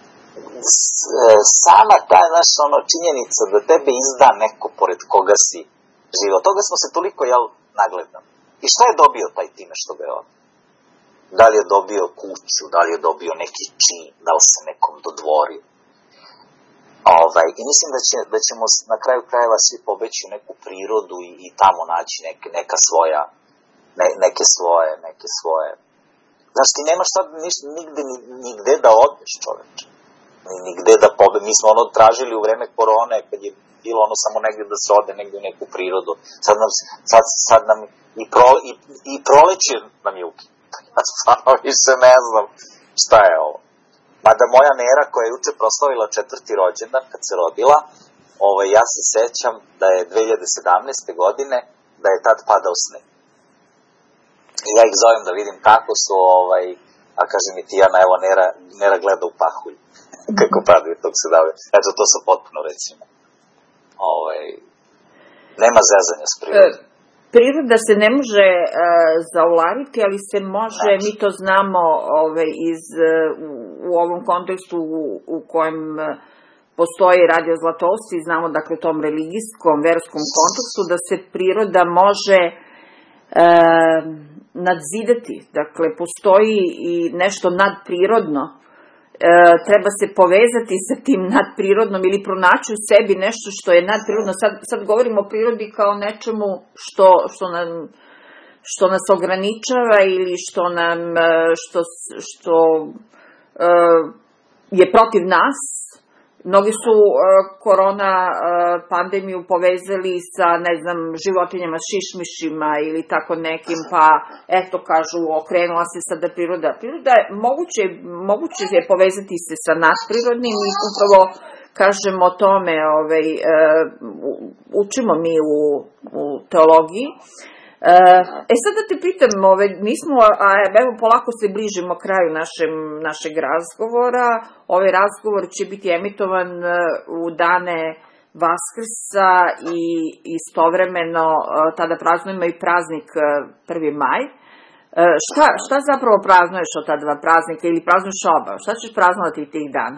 sama ta naša ono, činjenica da tebe izda neko pored koga si živio. Toga smo se toliko, jel, nagledali. I šta je dobio taj time što ga je ovdje? Da li je dobio kuću, da li je dobio neki čin, da li se nekom dodvorio. Ovaj, I mislim da, će, da ćemo na kraju krajeva svi pobeći u neku prirodu i, i tamo naći neke, neka svoja, ne, neke svoje, neke svoje. Znaš, ti nemaš sad niš, nigde, nigde da odeš, čoveče. Nigde da pobe. Mi smo ono tražili u vreme korone, kad je bilo ono samo negde da se ode, negde u neku prirodu. Sad nam, sad, sad nam i, pro, i, i proleće nam je ukinuto. Ja stvarno više ne znam šta je ovo. Mada moja nera koja je juče proslavila četvrti rođendan, kad se rodila, ovaj, ja se sećam da je dve hiljade sedamnaeste. godine, da je tad padao sneg. I ja ih zovem da vidim kako su, ovaj, a kaže mi Tijana, evo Nera, Nera gleda u pahulj. Kako padaju tog se dave. Eto, to su potpuno, recimo. Ovaj, nema zezanja s prirodom. E, priroda se ne može e, zaulariti, ali se može, znači, mi to znamo ove, iz, u, u ovom kontekstu u, u kojem postoji Radio Zlatousti, znamo dakle u tom religijskom, verskom kontekstu, da se priroda može e, nadzidati. Dakle, postoji i nešto nadprirodno. E, treba se povezati sa tim nadprirodnom ili pronaći u sebi nešto što je nadprirodno. Sad, sad govorimo o prirodi kao nečemu što, što, nam, što nas ograničava ili što nam što, što e, je protiv nas. Mnogi su uh, korona uh, pandemiju povezali sa, ne znam, životinjama, šišmišima ili tako nekim, pa eto kažu, okrenula se sada priroda. Priroda je moguće, moguće je povezati se sa nadprirodnim i upravo kažemo o tome, ovaj, uh, učimo mi u, u teologiji. E sad da te pitam, ove, mi smo, a evo polako se bližimo kraju našem, našeg razgovora, ovaj razgovor će biti emitovan u dane Vaskrsa i istovremeno tada praznujemo i praznik prvi maj. Šta, šta zapravo praznuješ od ta dva praznika ili praznuješ oba? Šta ćeš praznovati tih dana?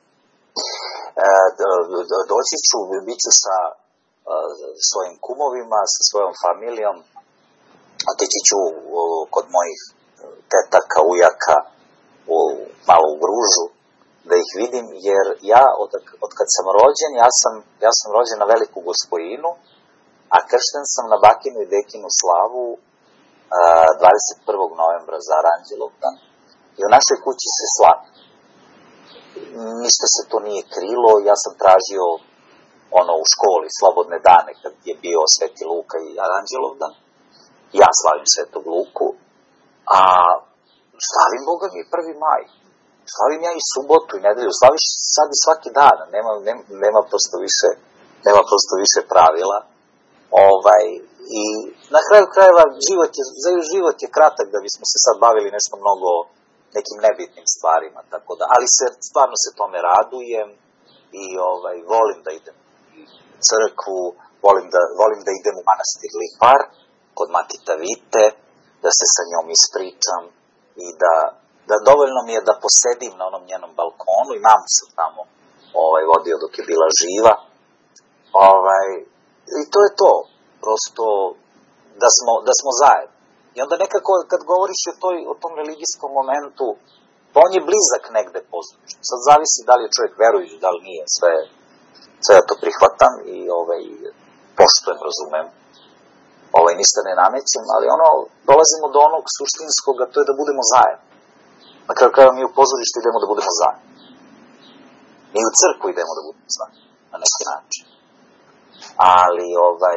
E, doći ću, bit ću sa e, svojim kumovima, sa svojom familijom, otići ću e, kod mojih tetaka, ujaka, u, malo u Gružu, da ih vidim, jer ja, od, od kad sam rođen, ja sam, ja sam rođen na Veliku Gospojinu, a kršten sam na Bakinu i Dekinu slavu dvadeset prvog novembra za Aranđelovdan. I u našoj kući se slavi. Ništa se to nije krilo, ja sam tražio ono u školi, slobodne dane, kad je bio Sveti Luka i Aranđelovdan. Ja slavim Svetog Luku, a slavim, Boga mi, prvi maj. Slavim ja i subotu i nedelju, slaviš sad i svaki dan, nema, nema, nema prosto više, nema prosto više pravila. Ovaj, i na kraju krajeva život je, život je kratak da bismo se sad bavili nešto mnogo nekim nebitnim stvarima, tako da, ali se, stvarno se tome radujem i ovaj, volim da idem u crkvu, volim da, volim da idem u manastir Lipar, kod Matita Vite, da se sa njom ispričam i da, da dovoljno mi je da posedim na onom njenom balkonu i mamu sam tamo ovaj, vodio dok je bila živa. Ovaj, i to je to, prosto da smo, da smo zajedno. I onda nekako kad govoriš o, toj, o tom religijskom momentu, pa on je blizak negde pozorištu. Sad zavisi da li je čovjek verujući, da li nije, sve, sve ja to prihvatam i ovaj, poštujem, razumem. Ovaj, ništa ne namećem, ali ono, dolazimo do onog suštinskog, a to je da budemo zajedno. Na kraju krajeva mi u pozorištu idemo da budemo zajedno. Mi u crkvu idemo da budemo zajedno, na neki način. Ali, ovaj,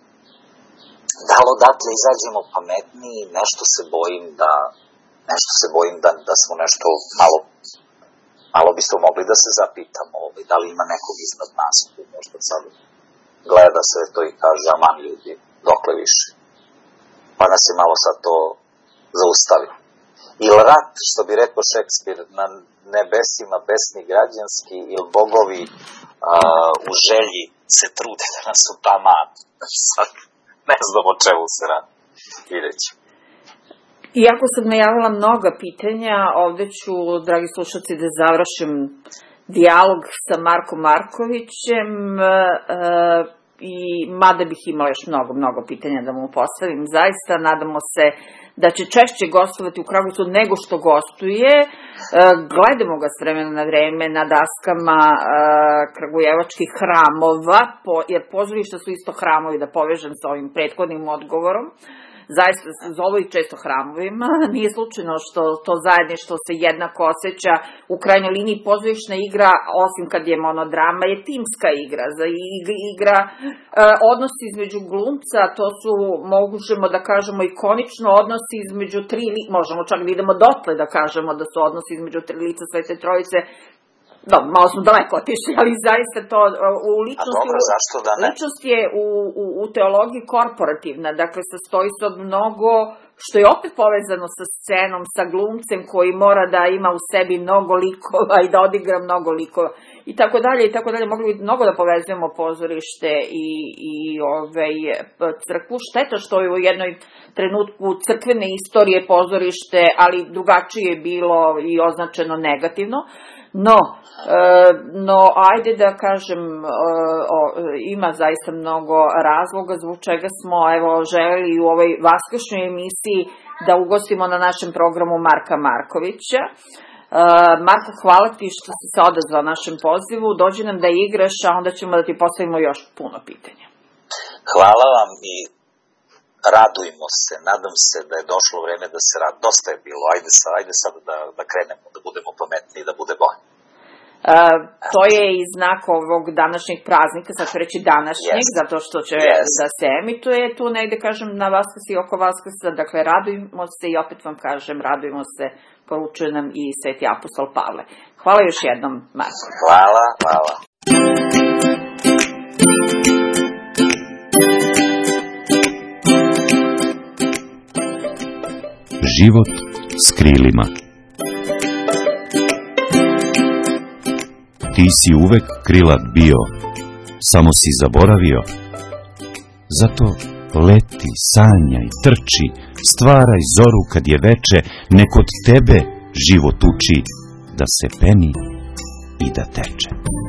da li odatle izađemo pametniji, nešto se bojim da, nešto se bojim da, da smo nešto malo, malo bismo mogli da se zapitamo, ovaj, da li ima nekog iznad nas, možda sad gleda sve to i kaže, aman ljudi, dokle više. Pa nas je malo sad to zaustavilo. Ili rat, što bi rekao Šekspir, na nebesima besni građanski, ili bogovi a, u želji se trude da nas utaman. Sad ne znam o čemu se radi. Vidjet ću. Iako sam najavila mnoga pitanja, ovde ću, dragi slušalci, da završim dijalog sa Markom Markovićem, e, i mada bih imala još mnogo, mnogo pitanja da mu postavim. Zaista, nadamo se da će češće gostovati u Kragujevcu nego što gostuje. E, gledamo ga s vremena na vreme na daskama e, kragujevačkih hramova, po, jer pozorišta su isto hramovi, da povežem sa ovim prethodnim odgovorom. Zaista se zovu i često hramovima, nije slučajno što to zajedništvo se jednako osjeća. U krajnjoj liniji pozorišna igra, osim kad je monodrama, je timska igra, za igra e, odnosi između glumca, to su, možemo da kažemo, ikonično odnosi između tri lica, možemo čak da idemo dotle da kažemo da su odnosi između tri lica Svete Trojice. Dobro, malo smo daleko otišli, ali zaista to u ličnosti, dobro, zašto da ne? Ličnost je u, u, u teologiji korporativna, dakle sastoji se od mnogo, što je opet povezano sa scenom, sa glumcem koji mora da ima u sebi mnogo likova i da odigra mnogo likova i tako dalje i tako dalje. Mogli bi mnogo da povezujemo pozorište i, i ovaj, crkvu. Šteta što je u jednoj trenutku crkvene istorije pozorište, ali drugačije je bilo i označeno negativno. No, e, no, ajde da kažem, e, o, ima zaista mnogo razloga zbog čega smo, evo, želeli u ovoj vaskršnjoj emisiji da ugostimo na našem programu Marka Markovića. E, Marko, hvala ti što si se odazvao našem pozivu, dođi nam da igraš, a onda ćemo da ti postavimo još puno pitanja. Hvala vam i radujmo se, nadam se da je došlo vreme da se rad, dosta je bilo, ajde sad, ajde sad da, da krenemo, da budemo pametni i da bude bolje. Uh, to je i znak ovog današnjeg praznika, sad ću reći današnjeg, yes. Zato što će yes. da se emituje tu negde, kažem, na Vaskrs i oko Vaskrsa, dakle, radujmo se i opet vam kažem, radujmo se, poručuje nam i Sveti apostol Pavle. Hvala još jednom, Marko. Hvala, hvala. Život s krilima. Ti si uvek krilat bio, samo si zaboravio. Zato leti, sanjaj, trči, stvaraj zoru kad je veče, nek od tebe život uči da se peni i da teče.